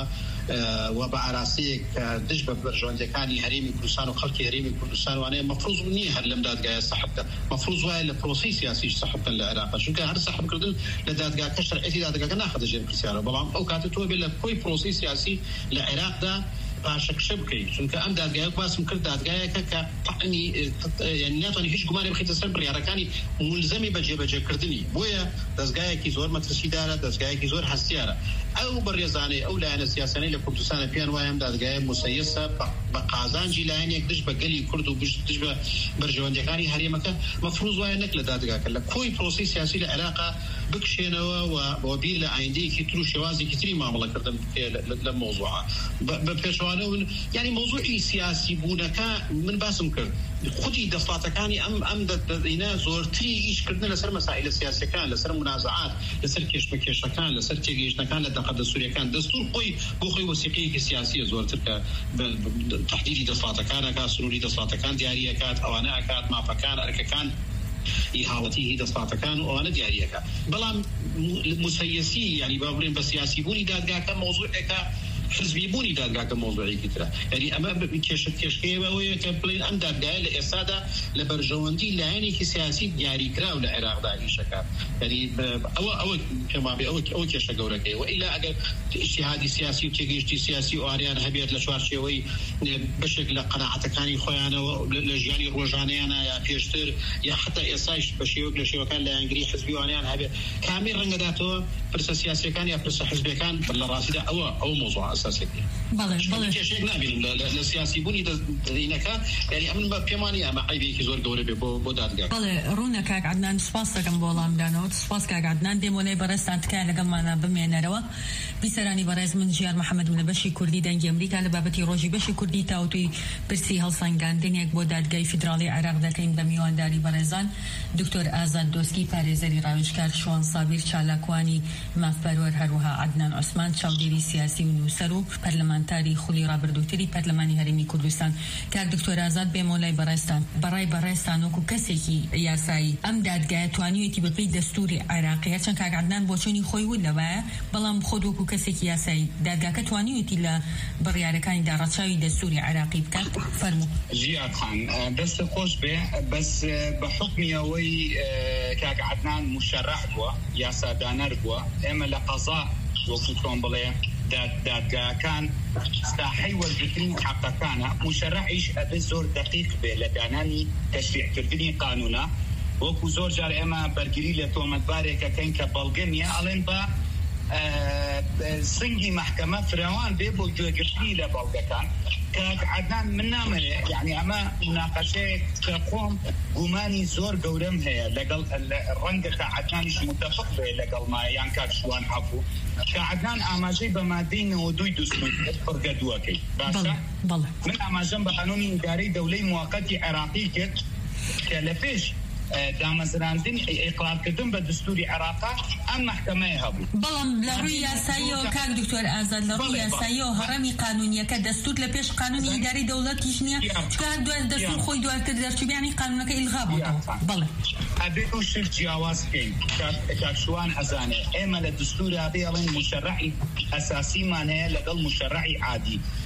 و بە ئاراسەیەک دژ بە بەرژەوەندەکانی هەرێمی کوردستان و خەڵکی هەرێمی کوردستان وانەیە مەفروض نییە هەر لەم دادگایە سەحبکە مەفروض وایە لە پرۆسی سیاسیش سەحبکەن لە عێراق چونکە هەر سەحبکردن لە دادگاکە شەرعەتی دادگاکە ناخەتە ژێر پرسیارە بەڵام ئەو کاتە تۆ بێت لە کۆی پرۆسی سیاسی لە عێراقدا پاشەکشە بکەیت چونکە ئەم دادگایە باسم کرد دادگایەکە کە تەعنی یعنی ناتوانێت هیچ گومانی بخیتە سەر بڕیارەکانی ملزەمی بەجێبەجێکردنی بۆیە دەستگایەکی زۆر مەترسیدارە دەستگایەکی زۆر هەستیارە ئەو بەڕێزانەی ئەو لایەنە سیاسانەی لە کوردستانە پێیان وایە ئەم دادگایە موسەیەسە بە قازانجی لایەنێک دژ بە گەلی کورد و دژ بە بەرژەوەندەکانی هەرێمەکە مەفروض وایە نەک لە دادگاکە لە کۆی پرۆسی سیاسی لە عێراقا بکشێنەوە و بیر لە ئایندەیەکی تر و شێوازێکی تری مامەڵەکردن لە مۆزوعە بە پێشوانەون یعنی مۆزوعی سیاسی بوونەکە من باسم کرد خودی دەسڵاتەکانی ئەم دەینە زۆرتری ئیشکردن لەسەر مەسائلە سیاسیەکان لەسەر منازعات لەسەر کێشمەکێشەکان لەسەر تێگەیشتنەکان لە دەقە دەستوریەکان دەستور خۆی بۆ خۆی وەسیقەیەکی سیاسیە زۆرتر کە تحدیدی دەسڵاتەکانەکە سنووری دەسڵاتەکان دیاریەکات ئەوانە ئەکات مافەکان ئەرکەکان ئیهاوەتی دەسڵاتەکان و ئەوانە دیاریەکە بەڵام موسەیەسی یعنی با بڵێن بە سیاسی بوونی دادگاکە مۆزوعێکە حزبی بوونی دادگاکە مۆزوعێکی ترە یعنی ئەمە کێشەیەوەیە کە بڵێن ئەم دادگایە لە ئێستادا لە بەرژەوەندی لایەنێکی سیاسی دیاریکراو لە عێراقدا ئیشەکات یعنی ئەوە پێم وابێ ئەوە کێشە گەورەکەی و ئیلا ئەگەر ئیجتیهادی سیاسی و تێگەیشتی سیاسی ئاریان هەبێت لە چوارچێوەی بەشێک لە قەناعەتەکانی خۆیانەوە لە ژیانی ڕۆژانەیانە یا پێشتر یا حتا ئێستاش بە شێوەیەک لە شێوەکان لە یانگری حزبیوانیان هەبێت کامی ڕەنگەداتەوە پرسە سیاسیەکان یا پرسە حزبەکان لە ڕاستیدا ئەو مۆزوع ئەساسێکی بەڵێ کێشێک نابینم لە سیاسی بوونی دینەکە یعنی ئەمن بە پێمانی ئەمە عیبێکی زۆر گەورە بێ بۆ دادگا بەڵێ ڕوونە کاک عەدنان سپاس دەکەم بۆ وەڵامدانەوە سپاس کاک عەدنان دێمۆلەی بەڕێستان تکایە لەگەڵمانە بمێنەرەوە بیسەرانی بەڕێز من ژیار محەممەد لە بەشی کوردی دەنگی ئەمریکا لە بابەتی ڕۆژی بەشی کوردی تاوتوی پرسی هەڵسەنگاندنێک بۆ دادگای فیدراڵی عێراق دەکەین بە میوانداری بەڕێزان دکتۆر ئازاد دۆسکی پارێزەری ڕاوێژکار شوان سابیر چالاکوانی مافپەروەر هەروەها عەدنان عوسمان چاودێری سیاسی و نووسەر و پەرلەمانتاری خولی ڕابردووتری پەرلەمانی هەرێمی کوردستان کاک دکتۆر ئازاد بێمۆلای بەڕێستان وەکو کەسێکی یاسایی ئەم دادگایە توانیوێتی بەپێی دەستوری عێراقی هەرچەند کاک عەدنان بۆ چۆنی خۆی ود لەوایە بەڵام خۆت وەکو کەسێکی یاسایی دادگاکە توانیوێتی لە بڕیارەکانیدا ڕەچاوی دەستوری عێراقی بکات فەرموو ژیار خان دەست خۆش بێ بەس بە حوکمی ئەوەی کاک عەدنان مشەرەح بووە یاسادانەر بووە ئێمە لە قەزا وەکو چۆن بڵێ دادگاکان ساحەی وەرگرتنی حەقەکانە مشەرەحیش ئەبێ زۆر دقیق بێ لە دانانی تەشریعکردنی قانوونە وەکو زۆر جار ئێمە بەرگری لە تۆمەتبارێکەکەین کە بەڵگە نییە ئەڵێن بە سنگی محکەمە فراوان بێ بۆ گوێگرتنی لە بەڵگەکان کاک عەدنان من نامەوێ یعنی ئەمە مناقەشەیەک کە خۆم گومانی زۆر گەورەم هەیە لەگەڵ ڕەنگە کە عەدنانیش متفق بێ لەگەڵ یان کاک شوان هەبوو کە عەدنان ئاماژەی بە مادەی 92 دستور پڕگەدووەکەی باشە من ئاماژەم بە قانوونی ئیدارەی دەولەی موقەتی عێراقی کرد کە لە پێش دامەزراندن ئیقرارکردن بە دستوری عێراقا ئەم محکەمەیە هەبوو بەڵام لە ڕووی یاساییەوە کاک دکتۆر ئازاد لە ڕووی یاساییەوە هەڕەمی قانونیەکە دەستور لە پێش قانونی ئیدارەی دەوڵەتیش نییە چکە دوای دەستور خۆی دواتر دەرچوبیانی قانونەکە ئیلغا بووەوە بەڵێ ئەبێ ئەو شت جیاواز بکەین کاک شوان ئەزانێ ئێمە لە دستورا بێڵێن مشەرەحی ئەساسیمان هەیە لەگەڵ مشەرەحی عادی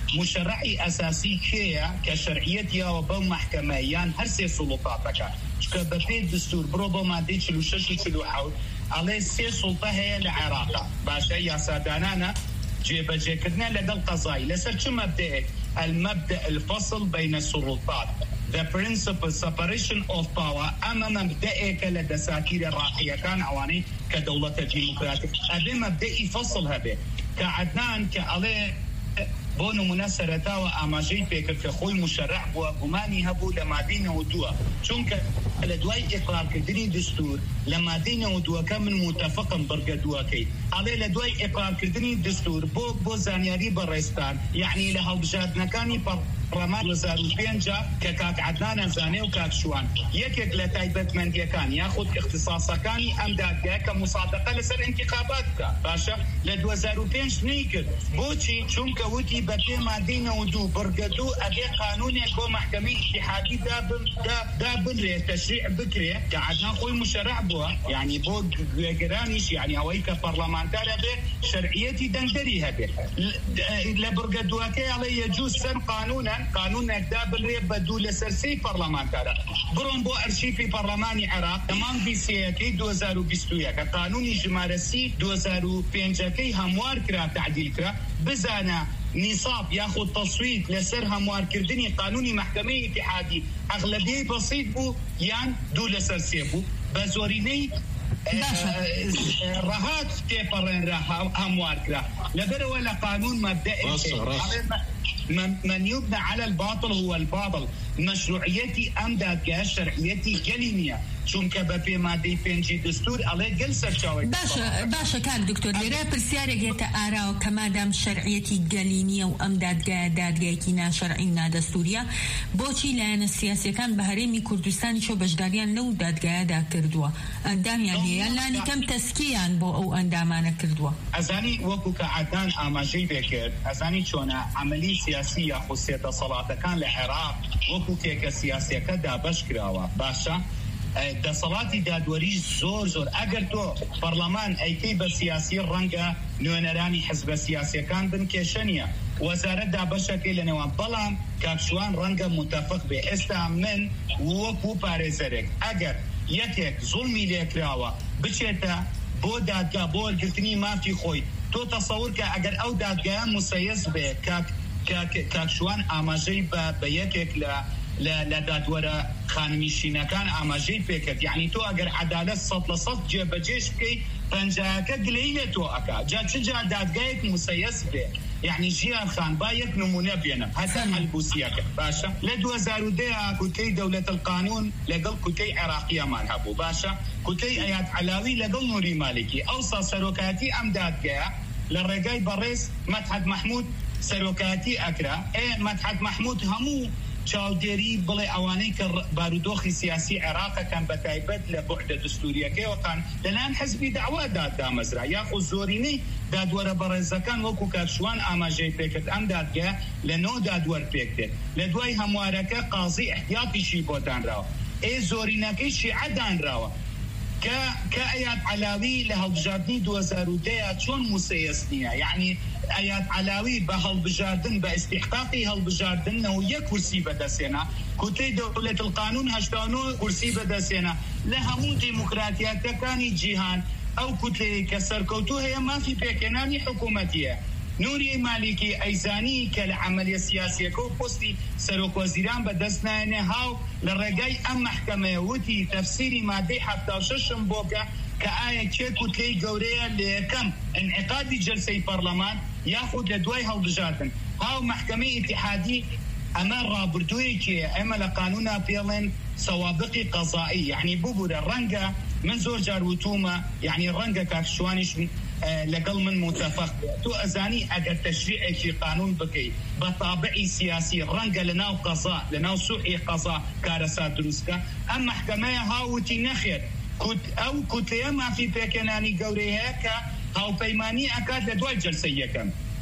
مشرعي أساسي كيا كشرعيتي وبو محكميان هرسي سلطاتك كبفي الدستور بروبو ما ديش لوشش لوحاول عليه سي سلطة هي العراق باشا يا سادانانا جيبا جيكرنا لدى القضايا لسر شو مبدأ المبدأ الفصل بين السلطات the principle separation of power أما مبدأك لدساتير الراقية كان عواني كدولة الديمقراطية هذا مبدأ يفصل هذا كعدنان كعليه بونو مناسرتا واماجي فكر كخوي مشرع وغماني هبو لمادينه ودوا چونك لدواي اقرار كدري دستور لمادينه ودوا كمن متفقا برقدوا كي علي لدواي اقرار كدري دستور بو زانياري برستان يعني لها بجادنا كاني برلمان وزارو بينجا كاك عدنان زاني وكاك شوان يكك لتايبت من كان ياخذ اختصاصا كاني امداد كمصادقه لسر انتخاباتك باشا لدوا زارو بينج نيكر بوتشي چونك وتي بتي مادينه ودو برقدو ابي قانوني بو محكمه اتحادي دابن تشريع بكري قعدنا خوي مشرع بو يعني بو جرانيش يعني هويك برلمانتار به شرعيتي دندري هبه لبرقدو كي علي يجوز سن قانون دابن ري بدو لسرسي برلمانتار برون بو ارشيفي برلماني عراق تمام في سيكي 2021 قانوني جمارسي 2005 كي هموار كرا تعديل كرا بزانا نصاب ياخذ تصويت لسر هموار كردني قانوني محكمة اتحادي أغلبية بسيط بو يعني دو لسر سيبو بزوريني رهات تيبرين هموار كرا لبر ولا قانون مبدئي من يبنى على الباطل هو الباطل مشروعيتي أمداد شرعيتي كلمية چونکە بە پێمادەی پێنجی دستور ئەڵێ گەل سەرچاوی باشە کاک دکتۆر لێرە پرسیارێکێتە ئاراوە کە مادام شەرعیەتی گەلی نییە و ئەم دادگایە دادگایەکی ناشەرعی نادەستوریە بۆچی لایەنە سیاسیەکان بە هەرێمی کوردستانی شۆ بەشداریان لەو دادگایەدا کردووە ئەندامیان هەیە لانی کەم تەسکییان بۆ ئەو ئەندامانە کردووە ئەزانی وەکو کە عەدنان ئاماژەی بێکرد ئەزانی چۆنە عەمەلی سیاسی یا خۆسیێتە سەڵاتەکان لە عێراق وەکو کێکە سیاسیەکە دابەش کراوە باشە دەسەڵاتی دادوەریش زۆر ئەگەر تۆ پەرلەمان ئەیکەی بە سیاسی ڕەنگە نوێنەرانی حزبە سیاسیەکان بن کێشە نییە وەزارەت دابەشەکەی لە نێوان بەڵام کاکشوان ڕەنگە متەفق بێ ئێستا من وەکو پارێزەرێک ئەگەر یەکێک زوڵمی لێکراوە بچێتە بۆ دادگا بۆ وەرگرتنی مافی خۆی تۆ تەسەور کە ئەگەر ئەو دادگایە مسەیەس بێ کاکشوان ئاماژەی بە یەکێک لە دادوەرە خانمیشینەکان ئاماژەی پێکرد یعنی تۆ ئەگەر عەدالەت 100% جێبەجێش بکەیت پەنجاکە گلەی لێ تۆ ئەکا جا چجا دادگایەک مسەیەس بێ یعنی ژیان خان با یەک نمونە بێنم هەتا هەلبوسیەکە باشە لە 2010 کوتەی دەولەت القانون لەگەڵ کوتەی عێراقیەمان هەبوو باشە کوتەی ئەیاد عەلاوی لەگەڵ نووری مالکی ئەوسا سەرۆکاتی ئەم دادگایە لە ڕێگای بەڕێز مەدحەت مەحموود سەرۆکاتی ئەکرا مەدحەت مەحموود هەموو چاودێری بڵێ ئەوانەی کە بارودۆخی سیاسی عێراقەکان بە تایبەت لە بوعدە دستوریەکەیەوەکان لەلایەن حزبی داوادا دامەزرا یاخود زۆرینەی دادوەرە بەڕێزەکان وەکو کاکشوان ئاماژەی پێکرد ئەم دادگایە لە نۆ دادوەر پێکرد لە دوای هەموارەکە قازی احتیاطیشی بۆ دانراوە زۆرینەکەی شیعە دانراوە کە ئەیاد عەلاوی لە هەڵبژاردننی 2010 چۆن مسەیەس نییە یعنی ئەیاد عەلاوی بە هەڵبژاردن بە ئیستیحقاقی هەڵبژاردنەوە یەک کورسی بەدەستێنا کوتەی دەولەت القانون 89 کورسی بەدەستێنا لە هەموو دیموکراتیەکانی جیهان ئەو کوتەیە کە سەرکەوتوو هەیە مافی پێکێنانی حکوومەتیە نوری مالکی ئەیزانی کە لە عەمەلیە سیاسیەکە و پۆستی سەرۆکوەزیران بەدەست نایەنێ هاو لە ڕێگای ئەم مەحکەمەیە وتی تەفسیری مادەی 76م بۆکە کە ئایا چێ کوتلەی گەورەیە لە یەکەم انعقادی جەلسەی پەرلەمان یاخود لە دوای هەڵبژاردن هاو مەحکەمەی ئیتیحادی ئەمە ڕابردوویەکێ ئێمە لە قانونا پێڵێن سەوابقی قەزایی یعنی ببوورە ڕەنگە من زۆر جار وتومە یعنی ڕەنگە کاکشوانیش لەگەڵ من متفق تۆ ئەزانی ئەگەر تەشریعێکی قانون بکەیت بە تابعی سیاسی ڕەنگە لەناو قەزا لەناو سوحی قەزا کارەسا دروستکە ئەم مەحکەمەیە هاوتی نەخێت ئەو کوتەیە مافی پێکێنانی گەورەی هەیە کە هاوپەیمانی ئەکات لە دوای جەلسەی یەکەم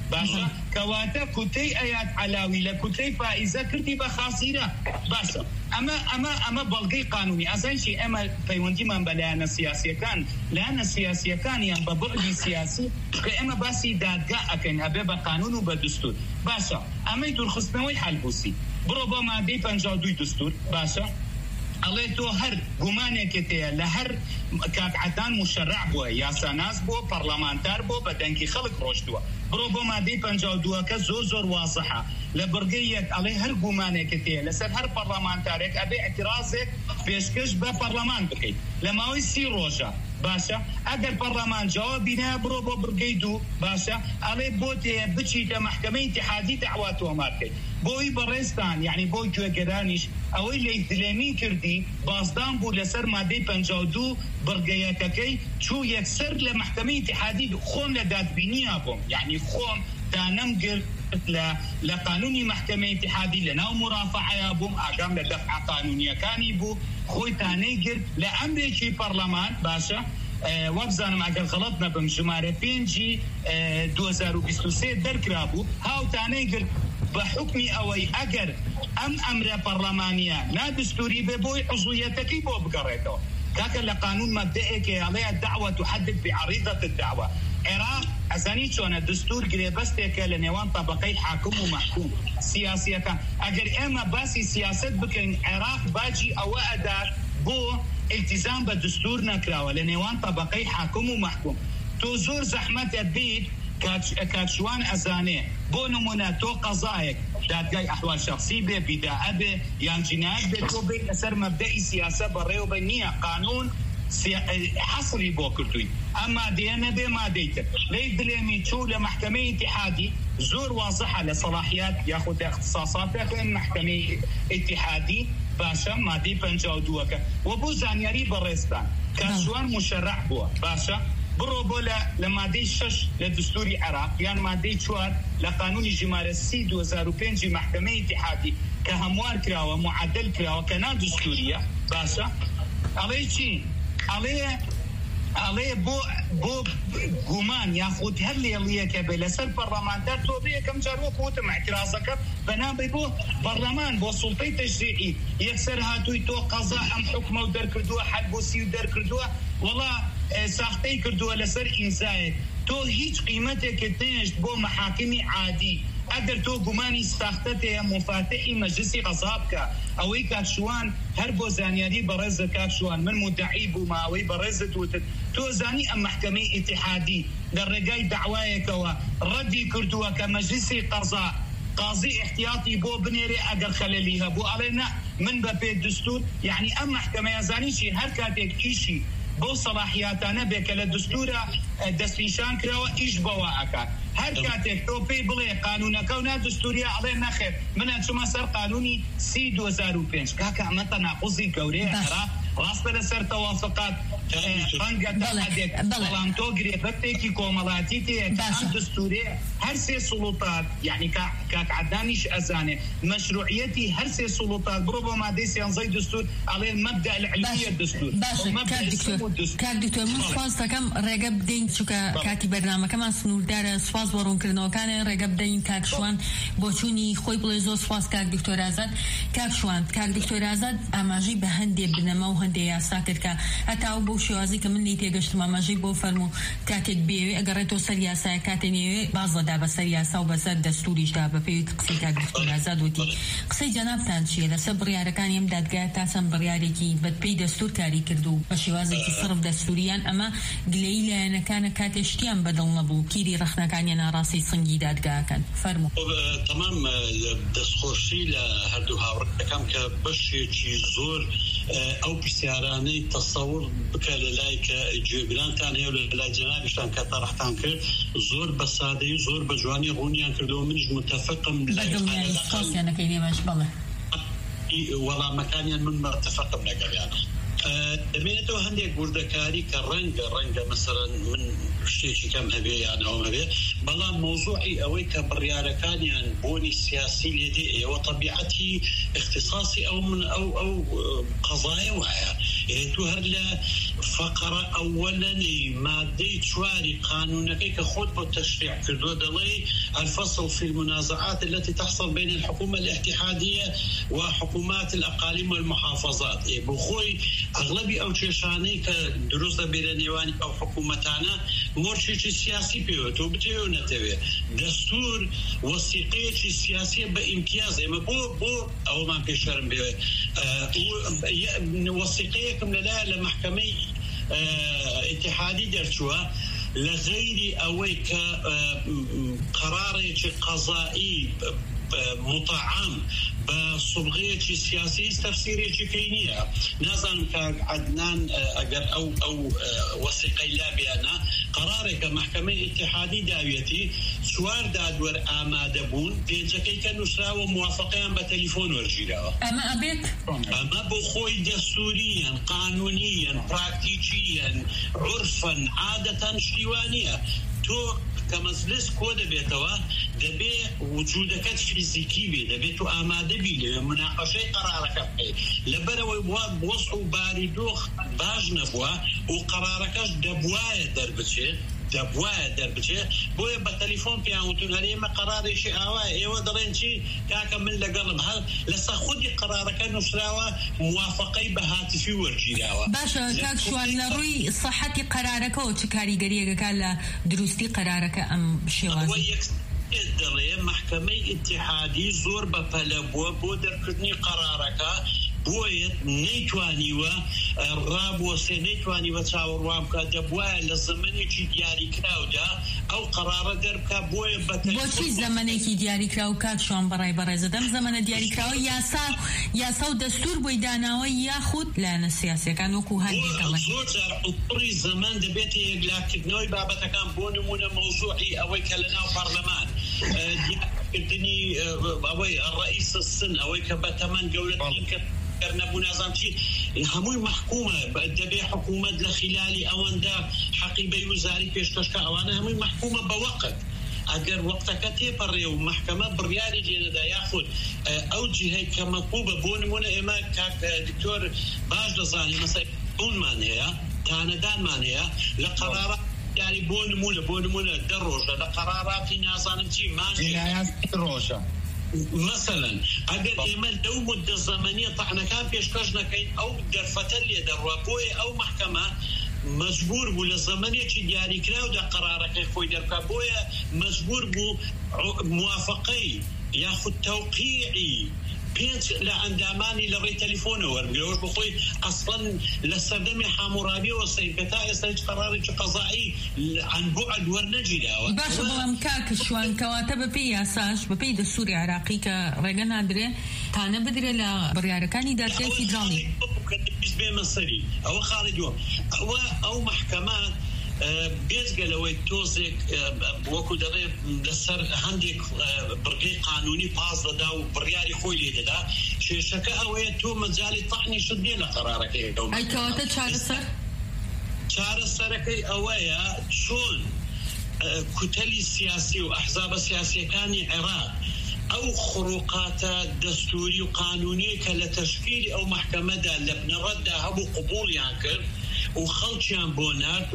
باشا كواتا كتي آيات علاوي لكتي فائزة كردي بخاصيرة باشا أما بلغي قانوني أزاي شيء أما فيوندي من بلانا سياسية كان لأن السياسية كان يعني ببعد سياسي كأما باسي دادقاء أكن أبي بقانون وبدستور باشا أما يدور خصنوي حل بوسي بروبا ما دي بنجاودوي دستور باشا الله تو هر گمانه کته لهر کاک عدان مشرع بو یا ساناز بو پارلمانتار بو بدنکی خلق روشتوا برو ما دی 52 که زور واضحه لبرقيه عليه هر گمانه کته لسر هر پارلمانتارک ابي اعتراضك پیشکش به پارلمان بکی لما وي سي روجا باشا اگر پارلمان جواب بنا برو برقيدو باشا عليه بوتي بچي محكمه اتحاديه دعوات وماركي بوي برستان يعني بوي جوگرانيش او اللي ذلمي كردي بازدان بو لسر ماده 52 برقيتكي شو يكسر لمحكمه اتحاديه خون لدادبينيه بوم يعني خون تنمجر لقانوني محكمة اتحادية لنا مرافعة يا بوم أقام لدفع قانونية كان يبو خوي تانيجر لأمريكي برلمان باشا وابزان ما قال غلطنا بمجمارة بينجي 2023 دركرابو هاو تانيجر بحكمي أوي أجر أمر برلمانية لا دستوري ببوي عضويتك بو بقريته كاك لقانون مبدئي عليه الدعوة تحدد بعريضة الدعوة عراق أساني شون الدستور قريبستك لنيوان طبقي حاكم ومحكوم سياسية كان أجر إما باسي سياسة بكن عراق باجي أو أداة بو التزام بالدستور نكراوه لنيوان طبقي حاكم ومحكوم توزور زحمة البيت كاتشوان أزاني بو نمونا تو قضايك دادقاي أحوال شخصي بداء به يعني جنايات بيتو بين أسر مبدئي سياسة بريو بنية قانون حصري بوكرتوي أما دينا بما ديته ليه دليمي تشو لمحكمة اتحادي زور واضحة لصلاحيات ياخذ اختصاصاته في محكمة اتحادي باشا ما دي بنجاودوك وبو زانياري بريستان كاشوان مشرع بوا باشا برو بولا لما دي شش لدستوري عراق يعني ما دي شوار لقانون جمارة سي 2005 محكمة اتحادي كهموار كراوة معدل كراوة كنا دستورية باشا عليه شي عليه بو قمان ياخذ هل اللي كبل سر برلمانتار توبيه كم جارو قوت مع اعتراضك بنام بو برلمان بو سلطه تشريعي يكسر هاتوي تو قضاء ام حكمه ودر كردوه حل بوسي ودر كردوه والله ساختي كردوه لسر انسان تو هیچ قيمتك تنش بو محاكمي عادي اگر تو گمانی ساختته مفاتحی مجلسی قضابك اوی کاتشوان هر بو زانیاری برز کاتشوان من مدعی بو ماوی برزت وت تو زانی ام محکمه اتحادی در رجای دعوایک و ردی کردوا کمجلسی قضاء قاضي احتياطي بو بنيري اگر خلليها بو علينا من باب الدستور يعني ام محكمه زاني شي هر كاتك شيء بو صلاحياتنا بك للدستور دستيشان كراوه ايش بواعك هر كاتك توبي بلي قانون كونا دستوريه علينا خير من انتم سر قانوني سي 2005 كاكا عمل تناقضي كوري راست لسر توافقات فانقة حدك بلان توقري بتيكي كومالاتي تيك دستوريه هر سي سلطات يعني كاك عدانيش ازانه مشروعيتي هر سي سلطات بربما ديسي انزي دستور على المبدا العلمي الدستور كاك دكتور مصفاز كم رقب دين شو كاتي برنامج كمان سنور دار سواز ورون كرنو كان رقب دين كاك شوان بوچوني خوي بليزو سواز كاك دكتور آزاد كاك شوان كاك دكتور آزاد اماجي بهندي بنما وهندي يا ساكر كا اتاو بو شوازي كمن نيتي قشت ما ماجي بو فرمو كاتك بي اقريتو سرياسة كاتني بعض دابا سرياسة وبس دستوري دابا في قصي كاك دكتور آزاد وتي قصي جناب تانشي لسبر يا ركان يمداد قاتا سنبر ياريكي بدبي دستور كاري كردو بشوازي تصرف دستوريان اما قليلة انا كان كاتشتيان بدل نبو كيري رخنا كان ينا راسي صنجي داد قاكن فرمو تمام دستخوشي لهردو هاور كم كبشي چي زور او بسياراني تصور بك للايك جيبرانتان هي ولا جنابشتان كطرحتان كر زور بسادي زور بجواني غونيان كردو منج متفق من لا اساس انا كاينه ماش بالله ولا مكان من متفق من يعني دمينتو هندي وردكاري كرنج مثلا من شيء كم هبي يعني او هبي بلا موضوعي اوي كبرياره كان يعني بوني سياسي لدي وطبيعتي اختصاصي او من او قضايا وعيا تو هەر لە فقرە ئەوەلەنی مادەی 4 قانونەکەی کە خۆت بۆ تشريع کردووە دەڵێ الفصل في المنازعات التي تحصل بين الحكومة الاتحادية وحكومات الأقاليم والمحافظات بخوي أغلبي أو تشاني كدروس بيرنيواني أو حكومتانا مرشي سياسي بيوتو بتيونتوي دستور وثيقية سياسية بامتياز اما بو او ما بيشرم بي وثيقية كملا لمحكمة اتحادي درتوا لغير اويك قرار قضائي مطعم بصبغية سياسية تفسيرية كينية نظام كعدنان أجر أو وثيقي لا بأنا قرارك محكمة اتحادي داويتي سوار دادور آمادة بون بينزكي كانوا سراوة موافقين بتليفون ورجيلا أما بخوي دستوريا قانونيا براكتيكيا عرفا عادة شتيوانية تو كمجلس كود بيتوا دبي وجودك فيزيكي بي دبي تو آماده بي لمناقشة قرارك لبرا بوصو باردوخ باج نبوا وقراركش دبوايا دربچه بويا بالتليفون بيعاونتون هريما قرار شيء ايوا درين شي كاكا من لقلب هل لسا خدي قرارك نشراوا موافقي بهاتفي ورجيلاوا باشا كاك شوان لروي صحة قرارك او تشكاري قريقا كالا دروستي قرارك ام شوازي دري محكمة اتحادي زور بپلبوا بودر كدني قرارك بويت نيتوانيوا الرابو سنيتوانيوا تاوروام كدبوا للزمني دياري كراودا او قرار دربكا بوي بوشي زمني دياري كراو كاك شلون براي زدم زمن دياري كراو ياسا ودستور بويداناوي ياخذ لان السياسه كانوا كو هاي طري زمان دبيتي لاكنوي بابا كان بونمونه موضوعي او كلنا برلمان الدني اوي الرئيس السن اوي كبتمن جوله نبو نظام شيء هموي محكومة دبي حكومة لخلال أواندا حقيبة وزاري بيشتشكا أوانا هموي محكومة بوقت أجر وقتك تيبري ومحكمة بريالي جينا دا ياخد أو جهة كمطلوبة بونمونا إما كدكتور باج لزاني مثلا بون مانيا تاندان مانيا لقرارات يعني بونمونا دروجة لقرارات نظام شيء مانيا دروجة مثلا اگر ایمال دو مدة زمنية طعنا كان بيشكشنا كين او درفتل يدروا بوي او محكمة مجبور بو للزمنية دياري كراو دا قرارك خوي دركا بويا مجبور بو موافقي ياخد توقيعي بينت لعنداماني لغي تليفونه ورقلوش بخوي اصلا للسردمي حامورابي والسيبتا يستيج قراري قضائي عن بعد ورنجي لا باشا بلمكاك شوان كواتب بي اساش ببي دستوري عراقي كرجنا دري تانا بدري لا برياركاني دارتي فيدرالي بالنسبه مصري او خارج او محكمات بيزقلوي توزك وكو دري لسر عندك برقي قانوني باز دا وبرياري خوي دا شيشكا اوي تو مزالي طحني شدي لقرارك اي كوتا شار السركي اويا شون كتلي سياسي واحزاب سياسيه كان عراق او خروقات دستوري وقانوني كلتشكيل او محكمه دا لبن رد هبو قبول يانكر وخلطيان بونات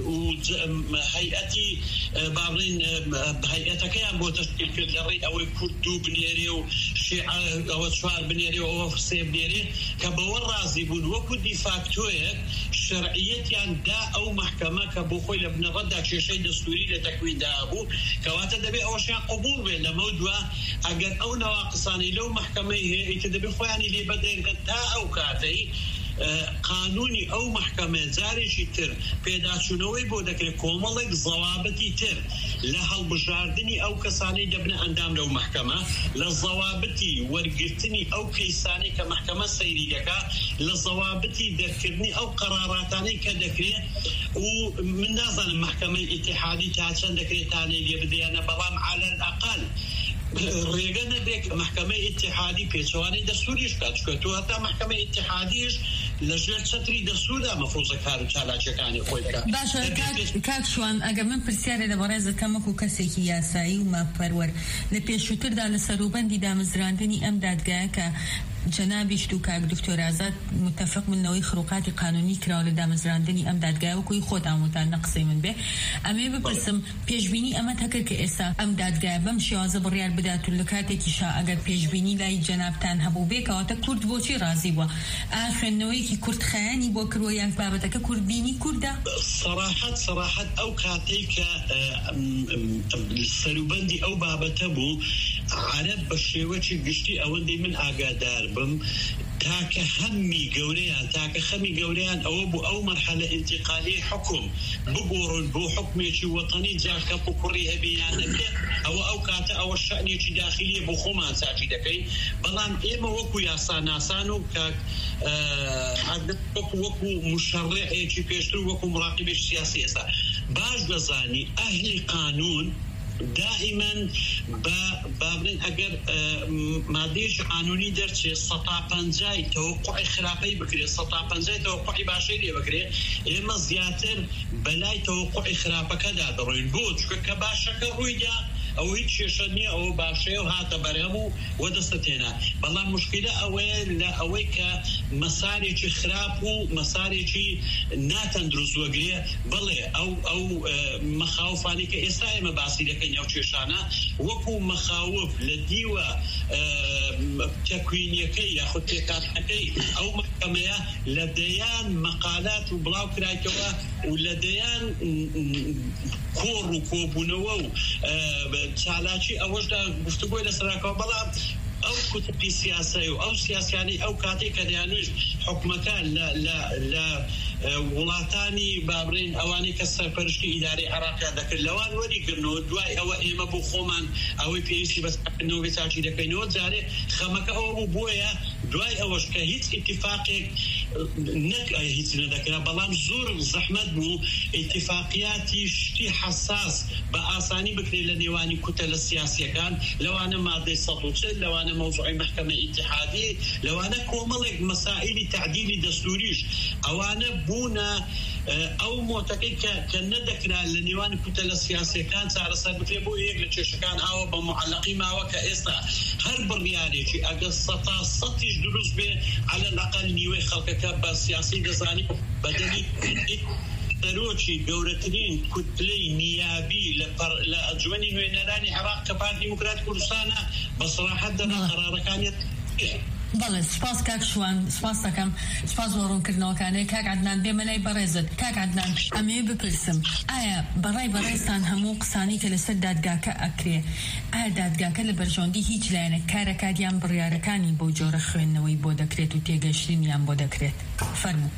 وهيئتي بابرين هيئتك يا بو تشكيل كدري او كردو بنيري وشيعه او شوار بنيري او فسي بنيري كبور رازي بون وكو دي فاكتوير شرعيتيان دا او محكمه كبو خوي لبن رد شيء دستوري لتكوين دا ابو كواتا دبي او شيء قبول بين لموضوع اگر او نواقصاني لو محكمه هي تدبي خو يعني لي بدين تا او كاتي قانوني او محكمه زارشي تر پیدا شنوي بو دکره کوملک ضوابطي تر لهل بجاردني او كساني دبن اندام لو محكمه للضوابطي ورقتني او كيساني كمحكمه سيريكا للضوابطي ذكرني او قراراتاني كدكري ومن نظر المحكمه الاتحاديه تاعشان دكري تاني اللي بدي انا بلام على الاقل ريغنا ديك محكمة اتحادي بيشواني دستوريش كاتشكتو حتى محكمة اتحاديش لجوة ستري دستور مفروض كارو تالاجكاني خويكا باشا كاك شوان اگر من پرسیاره لبرازة تمكو كسيكي ياساي وما پرور لپیشوتر دا لسروبندی دا مزراندنی ام دادگاه که جەنابیش و کاک دکتۆر ئازاد متفق منەوەی خروقاتی قانونی کراوە لە دامەزراندنی ئەم دادگایەوەی خۆتان وتان نەقسەی من بێ ئەمێ بپرسم پێشبینی ئەمە هەکرد کە ئێستا ئەم دادگایە بەم شێوازە بڕیار بدات و لە کاتێکیشا ئەگەر پێشبینی لای جەنابتان هەبوو بێ کەواتە کورد بۆچی ڕازی بووە خوێندنەوەیەکی کوردخایانی بۆ کردووە یان بابەتەکە کوردبینی کوردە سەراحەت ئەو کاتەی کە سەروبەندی ئەو بابەتە بوو عەرەب بە شێوەی گشتی ئەوەندەی من ئاگادار بم تاکە خەمی گەورەیان ئەوە بوو ئەو مەرحەلە ئینتیقالی حکوم بگۆڕن بۆ حکمێکی وەتەنی جاکەپ و کوڕی هەبییانە بێ ئەو کاتە ئەوە شەئنێکی داخلیە بۆ خۆمان چاچی دەکەین بەڵام ئێمە وەکو یاساناسان و کاک وەکو مشەڕعێکی پێشتر وەکو مراقبێکی سیاسی ئێستا باش دەزانی ئەهلی قانون دائما بابرين اگر مادهش قانونی درچه 150 توقع خرافی بکره 150 توقع باشی بکره اما زیاتر بلای توقع خرافه کدا دروین بود که باشک رویدا او هیچ شنی او باشه و هات برامو ودستتنا والله مشكله اوي ك مساري چ خراب و مساري چ ناتندرس وغري بله او مخاوفاني ك اسرائيل مباسي لكن يو چشانا وكو مخاوف لديوا تكوينيكي ياخذ تكاتكي او محكمه لديان مقالات وبلاو كرايتوا ولديان كور وكوبونو چالاکی ئەوەش دا گفتگۆی لەسەرکەوە بەڵام ئەو کوتبی سیاسی و ئەو سیاسیانی ئەو کاتێک کە دەیانوێت حکومەکان لە وڵاتانی بابرین ئەوانەی کە سەرپەرشتی ئیدارەی عێراقیان دەکرد لەوان وەریگرنەوە دوای ئەوە ئێمە بۆ خۆمان ئەوەی پێویستی بەسکردنەوە بێتاچی دەکەینەوە جارێ خەمەکە ئەوە بوو بۆیە دوای ئەوەش کە هیچ اتفاقێک نەک هیچ نەدەکرا بەڵام زۆر زەحمەت بوو اتفاقیاتی شتی حساس بە ئاسانی بکرێت لە نێوانی کوتە لە سیاسیەکان لەوانە مادەی 140 لەوانە موضوعی محکمە ئیتحادی لەوانە کۆمەڵێک مەسائلی تعدیلی دەستوریش ئەوانە بوونە ئەو مۆتەکەی کە نەدەکرا لە نێوانی کوتە لە سیاسیەکان چارەسەر بکرێت بۆ یەک لە کێشەکان ئاوە بە معەلەقی ماوە کە ئێستا هەر بڕیارێکی ئەگەر سەتیش دروست بێ على الأقل نیوەی خەڵکەکە بە سیاسی دەزانی بەدەلی دەرۆکی گەورەترین کوتلەی نیابی لە ئەنجومەنی نوێنەرانی عێراق کە پارتی دیموکراتی کوردستانە بە سەراحەت دەنا قەرارەکانیەت بەڵێ سپاس کاک شوان سپاس دەکەم سپاس بۆ ڕوونکردنەوەکانەی کاک عەدنان بێمە لای بەڕێزت کاک عەدنان ئەمێ بپرسم ئایا بەڕای بەڕێستان هەموو قسانی کە لەسەر دادگاکە ئەکرێ ئایا دادگاکە لە بەرژەوەندی هیچ لایەنە کارەکاتیان بڕیارەکانی بۆ جۆرە خوێندنەوەی بۆ دەکرێت و تێگەشتنیان بۆ دەکرێت فەرموو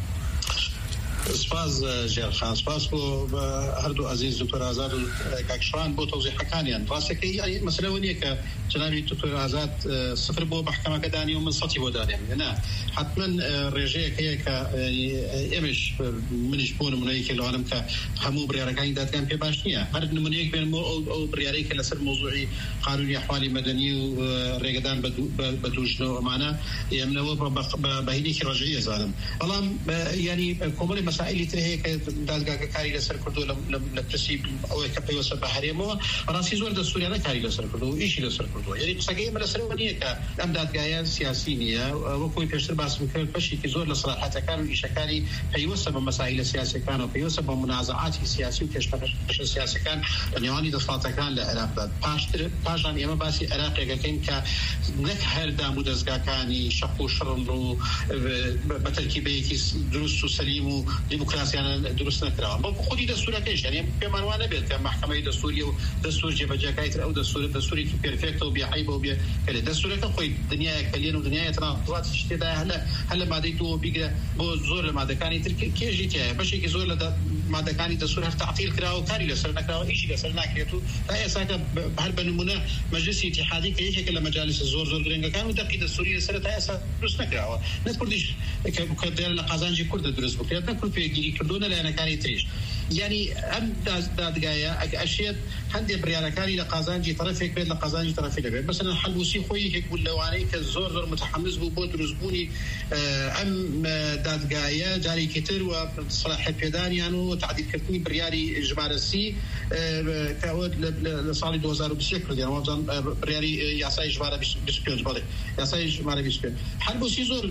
سپاس جێرخان سپاس بۆ هەردوو عەزیز دکتۆر ئازاد و کاکشوان بۆ تەوزیحەکانیان ڕاستەکەی یعنی مەسەلەوە نییە کە جەنابی دکتۆر ئازاد سفر بۆ محکەمەکە دانی و من سەتی بۆ دادێم نا حتما ڕێژەیەک هەیە کە ئێمەش منیش بۆ نمونەیەکی لەوانم کە هەموو بڕیارەکانی دادگان پێ باش نییە هەر نمونەیەک بێنمەوە ئەو بڕیارەی کە لەسەر مۆزوعی قانونی ئەحوالی مەدەنی و ڕێگەدان بە دوژنەوە ئەمانە ئێمنەوە بەهینێکی ڕەجعی ئەزانم بەڵام ینی کۆمەڵی مسائلی تر هەیە کە دادگاکە کاری لەسەر کردو لە پرسی ئەوەی کە پێوەستە بە هەرێمەوە ڕاستی زۆر دەستوریانە کاری لەسەر کردو و ئیشی لەسەر کردووە یعنی قسەکەی ئێمە لەسەرەوە نییە کە ئەم دادگایە سیاسی نییە وەکوی پێشتر باسم کرد بەشێکی زۆر لە سەلاحەتەکان و ئیشەکانی پەیوەستە بە مەسائلە سیاسیەکان و پەیوەستە بە منازعاتی سیاسی و کێشە سیاسیەکان لە نێوانی دەسەڵاتەکان لە عێراقدا پاشان ئێمە باسی عێراقێکەکەین کە نەک هەر دام و دەستگاکانی شەق و شڕن و بە تەرکیبەیەکی دروست و سەلیم و دیموکراسیانە دروست نکراوە بەڵکو خودی دەستورەکەیش یعنی پێمان وانە بێت کە محکەمەی دەستوری و دەستور جێبەجێکای تر ئەو دەستوری پێرفێکتە و بێعیبە و بێ دەستورەکە خۆی دنیایە کەلێن و دنیای تەناقضاتی شتێدایە هەر لە مادەی دووە بیگرە بۆ زۆر لە مادەکانی تر کێژی تایە بەشێکی زۆر لە مادەکانی دەستور هەر تعطیل کراوە و کاری لەسەر نەکراوە ئیشی لەسەر ناکرێت و تا ئێستا کە هەر بە نمونە مەجلیسی ئیتیحادی کە یەکێکە لە مەجالیس زۆر گرنگەکان و دەقی دەستوری لەسەر تا ئێستا دروست نەکراوە نە کوردیش کە لە قازانجی کورد دروست بکرێت نە کورد پێگیری کردوونە لایەنەکانی تریش يعني ام دادگایە اشياء هەندێک بریارەکانی لە قازانجی طرفێک بێت لە قازانجی طرفی دەبێت مثلا حلبوسی خۆی یەکێک لەوانەی کە زۆر متحمس بوو بۆ دروستبوونی ئەم دادگایە جارێکی تر و صلاحیت پێدانیان و تعدیلکردنی بریاری ژمارە سی کە لە ساڵی 2021 کردیان بریاری یاسای ژمارە 25 بەڵێ یاسای ژمارە 25 حلبوسی زۆر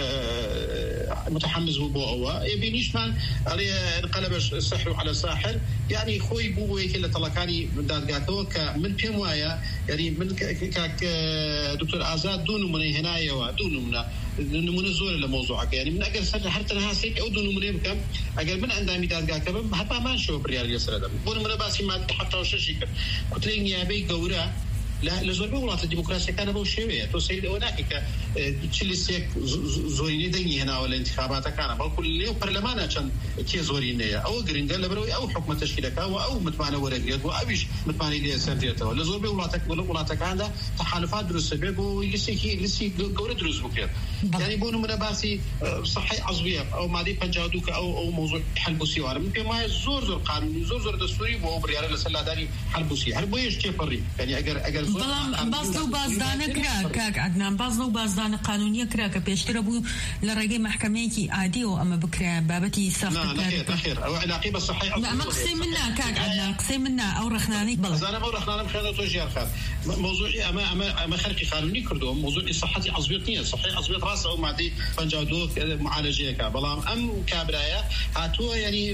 متحمس بوو بۆ ئەوە بینیشمان ئەڵێ انقلب السحر على الساحر يعني خۆی بوو یەکێک لە تەڵەکانی دادگاکەوە کە من پێم وایە یعنی من کاک دکتۆر ئازاد دوو نمونەی هێنایەوە دوو نمونە زۆرە لە مۆزوعەکە یعنی من ئەگەر سەر هەر تەنها سێک ئەو دوو نمونەی بکەم ئەگەر من ئەندامی دادگاکە بم هەتا مانشەوە بڕیاری لەسەر دەبم بۆ نمونە باسی مادە 76 کرد کوتلەی نیابەی گەورە لە زۆربەی وڵاتە دیموکراسیەکانە بەو شێوەیە تۆ سەیر ئەوە ناکەی کە چلیسێک زۆرینەی دەنگی هێناوە لە انتخاباتەکانە بەڵکو لێو پەرلەمانە چەند کێ زۆرینەیە ئەوە گرنگە لەبەرەوەی ئەو حکومەت تەشکیلەکە و ئەو متمانە وەرەگرێت و ئەویش متمانی لێ سەردێتەوە لە زۆربەی وڵاتەکاندا تەحالفات دروستە بێ بۆ لیستی گەورە دروست بکرێت یعنی بۆ نمونە باسی صحی عەزویە ئەو مادەی 52 کە ئەو مۆزوع حلبوسی وارە من پێم وایە زۆر قانونی زۆر دەستوری بۆ ئەو بڕیارە لەسەر لادانی حلبوسی هەر بۆیەش تێپەڕی یعنی ئەگەر باز لەو بازدانە کرا کاک عەدنان باز لەو بازدانە قانونیە کرا کە پێشترە بوو لە ڕێگەی محکەمەیەکی عادیەوە ئەمە بکرا بابەتی ساختەکان ئەو علاقەی بە صحی ئەمە قسەی من نا کاک عەدنان قسەی من نا ئەو ڕەخنانەی بەڵێ زانە ئەو ڕەخنانە بخێنە تۆ ژیان خات موضوعی ئەمە خەرقی قانونی کردووە موضوعی صحەتی عەزویەت نییە صحی عەزویەت ڕاستە ئەو مادەی 52 معالەجەیەکە بەڵام ئەم کابرایە هاتووە یعنی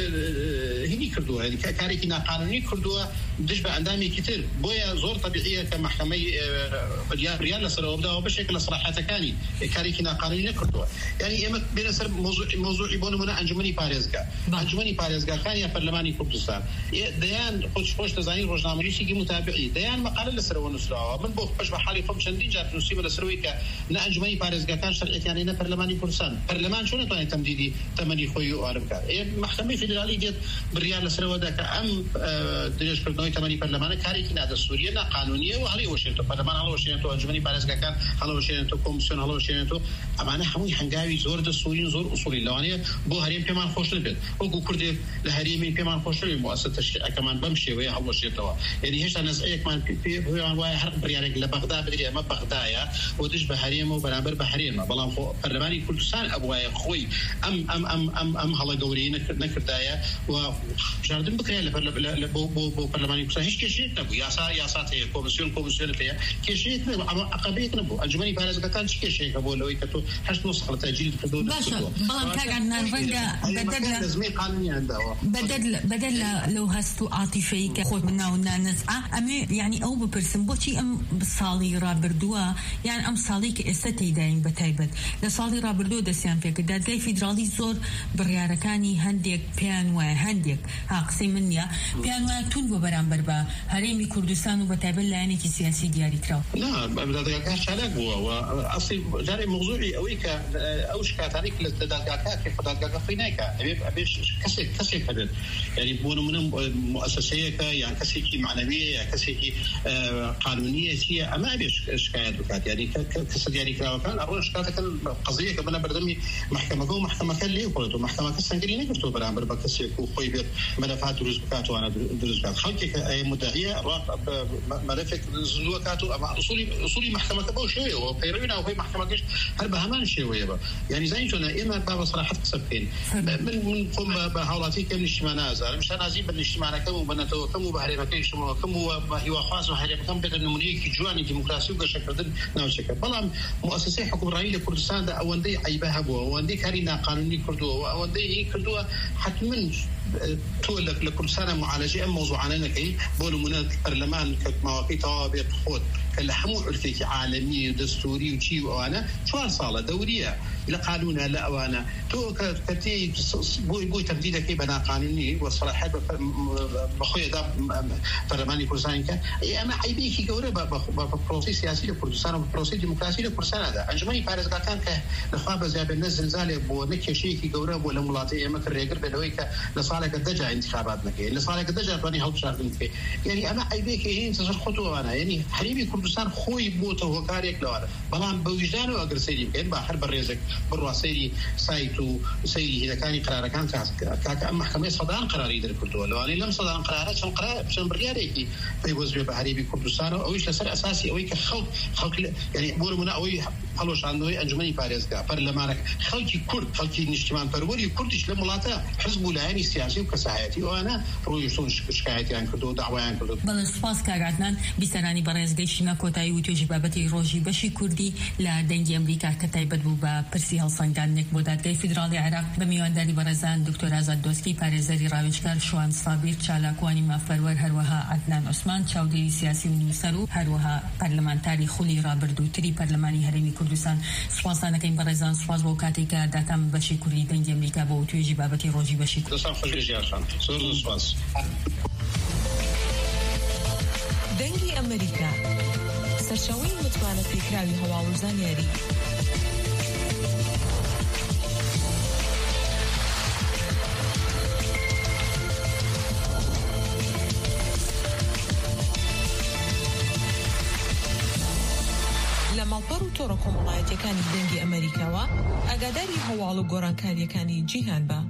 هینی کردووە یعنی کارێکی ناقانونی کردووە دش بە ئەندامێکی تر بۆیە زۆر طبیعیە کە محکەمەی بریان لەسەرەوە بداوە بەشێک لە صلاحیەتەکانی کارێکی ناقانونی نەکردووە یعنی ئێمە بێنە سەر مۆزوعی بۆ نمونە ئەنجومەنی پارێزگاکان یا پەرلەمانی کوردستان دەیان خۆش دەزانین ڕۆژنامەنووسێکی متابعی دەیان مەقالە لەسەرەوە نووسراوە من بۆ خۆش بە حاڵی خۆم چەندین جار نووسیمە لەسەرەوەی کە نە ئەنجومەنی پارێزگاکان شەرعیەتیان نە پەرلەمانی کوردستان پەرلەمان چۆن ناتوانێت تەمدیدی تەمەنی خۆی وارە بکات محکەمەی فیدرالی دێت بڕیار لەسەرەوە دا کە ئەم درێژکردنەوەی تەمەنی پەرلەمانە کارێکی نادەستوریە ناقانونیە و هەڵیوەشێتەوە پەرلەمان هەڵەوەشێنێتەوە ئەنجومەنی پارێزگاکان هەڵەوەشێنێتەوە کۆمیسیۆن هەڵەوەشێنێتەوە ئەمانە هەمووی هەنگاوی زۆر دەستوورین زۆر ئوسوڵی لەوانەیە بۆ هەرێم پێمان خۆش نەبێت وەکو کوردێک لە هەرێمی پێمان خۆش نەبێت مؤسسە تەشریعەکەمان بەم شێوەیە هەڵەوەشێتەوە یعنی هێشتا نەزعەیەکمان پێیان وایە هەر بڕیارێک لە بەغدا بدرێ ئەمە بەغدایە بۆ دش بە هەرێمە و بەرامبەر بە هەرێمە بەڵام پەرلەمانی کوردستان ئەبوایە خۆی ئەم هەڵە گەورەی نەکردایە و ژاردن بکرێت بۆ پەرلەمانی کوردستان هیچ کێشەیەک نەبوو یاسات هەیە کۆمیسیۆن هەیە کێشەیەک نەبوو ئەمە عەقەبەیەک نەبوو ئەنجومەنی پارێزگاکان چ کێشەیەکە بۆ لەوەی کە تۆ 8 نسخە تەجیل کردو باشە بەڵام کاک عەدنان ڕەنگە بەدەل لەو هەست و عاتیفەی کە خۆت من ناو نانەزعە ئەمێ یعنی ئەو بپرسم بۆچی ئەم ساڵی ڕابردووە یان ئەم ساڵی کە ئێستا تێداین بەتایبەت لە ساڵی ڕابردووە دەستیان پێکرد دادگای فیدرالی زۆر بڕیارەکانی هەندێک پێیان وایە هەندێک قسەی من نییە پێیان وایە تون بۆ بەرامبەر بە هەرێمی کوردستان و بەتایبەت لایەنێکی سیاسی دیاری کراوە دادگاکە چالاک بووە و ئەسڵی جارێ موضوعی ئەوەی کە ئەو شکاتانی لە دادگاکە کە دادگاکە خۆی نایکە ئەبێ کەسێک هەبێت یعنی بۆ نمونە مؤسسەیەکە یان کەسێکی معنەویە یا کەسێکی قانونیە چیە ئەمە ئەبێ شکایەت بکات یعنی کەسە دیاریکراوەکان ئەڕۆژ شکاتەکەن قەزەیەکە بنە بەردەمی محکەمەکە و محکەمەکە لێ خۆێت و محکەمەکە سەنگری نەکردەوە بەرامبەر بە کەسێک و خۆی بێت مەلەفات دروست بکاتوانە دروست بکات خەڵکێک مدعیە مەلەفێک زندووە کات و ئەمە ئوسولی محکەمەکە بەو شێوەیەوە پەیڕەوی ناوخۆی محکەمەکەش هەر بە هەمان شێوەیە بە یعنی زانین چۆنە ئێمە با بە سەراحەت قسە بکەین من خۆم بە هاوڵاتی کەم نیشتیمانە ئازارم شتا نازی بە نیشتیمانەکەم و بەنەتەوەکەم و بە هەرێمەکەی شمەوەکەم و بە هیواخواز و هەرێمەکەم بێتە نمونەیەکی جوانی دیموکراسی و گەشەکردن ناوچەکە بەڵام مؤسسەی حکومڕانی لە کوردستاندا ئەوەندەی عیبە هەبووە ئەوەندەی کاری ناقانونی کردووە و ئەوەندەی کردووە حتماً تۆ لە کوردستانە معالەجەی ئەم مۆزوعانە نەکەی بۆ نمونە پەرلەمان کە ماوەکەی تەواو بێت خۆت کە لە هەموو عرفێکی عالەمی و دەستوری و چی و ئەوانە 4 ساڵە دەوریە لە قانونە لە ئەوانە تۆ کەتی بۆی تەمدیدەکەی بە ناقانونی و صلاحیت بەخۆیدا پەرلەمانی کوردستان کە ئەمە عیبێکی گەورە بە پرۆسی سیاسی لە کوردستان و پرۆسی دیموکراسی لە کوردستاندا ئەنجومەنی پارێزگاکان کە لەخوا بەزیابێت نە زلزالێک بۆ نە کێشەیەکی گەورە بۆ لە وڵاتی ئێمە کە ڕێگر بێتەوەی کە لە ساڵێکە 10 جا انتخابات نەکەی لە ساڵێکە 10 جا توانی هەڵبژاردن بکەی یعنی ئەمە عیبێکی هەیە سەر خۆتەوەوانە یعنی هەرێمی کوردستان کوردستان خۆی بۆتە هۆکارێک لەوانە بەڵام بە ویژدانەوە ئەگەر سەیری بکەین با هەر بەڕێزێک بڕوا سەیری سایت و سەیری هێلەکانی قرارەکان کاکە ئەم محکەمەی سەدان قراری دەرکردووە لەوانەیە لەم سەدان قرارە چەند بڕیارێکی پەیوەست بێ بە هەرێمی کوردستانەوە ئەویش لەسەر ئەساسی ئەوەی کە خەڵک یعنی بۆ نمونە ئەوەی هەڵۆشاندنەوەی ئەنجومەنی پارێزگا پەرلەمانەکە خەڵکی کورد خەڵکی نیشتیمان پەروەری کوردیش لە وڵاتە حزب و لایەنی سیاسی و کەسایەتی ئەوانە ڕۆیشتون شکایەتیان کردو داوایان کردو. بەڵێ سپاس کاگاتنان بیسەرانی بەڕێزگەی شینە کۆتایی و توێژی بابەتی ڕۆژی بەشی کوردی لە دەنگی ئەمریکا کە تایبەت بوو بە پرسی هەڵسەنگاندنێک بۆ دادگای فیدراڵی عێراق بە میوانداری بەڕێزان دکتۆر ئازاد دۆسکی پارێزەری ڕاوێژگار شوان سابیر چالاکوانی مافەروەر هەروەها عەدنان عوسمان چاودێری سیاسی و نووسەر و هەروەها پەرلەمانتاری خولی ڕابردووتری پەرلەمانی هەرێمی کوردستان سوپاسانەکەین بەڕێزان سوپاس بۆ کاتێککە داتان بەشی کوردی دەنگی ئەمریکا بۆ توێژی بابەتی ڕۆژی بەشی دەنگی ئەمریکا سەرچاوەی متمانە پێکراوی هەواڵ و زانیاری لە ماڵپەڕ و تۆڕە کۆمەڵایەتیەکانی دەنگی ئەمریکاوە ئاگاداری هەواڵ و گۆڕانکاریەکانی جیهان بە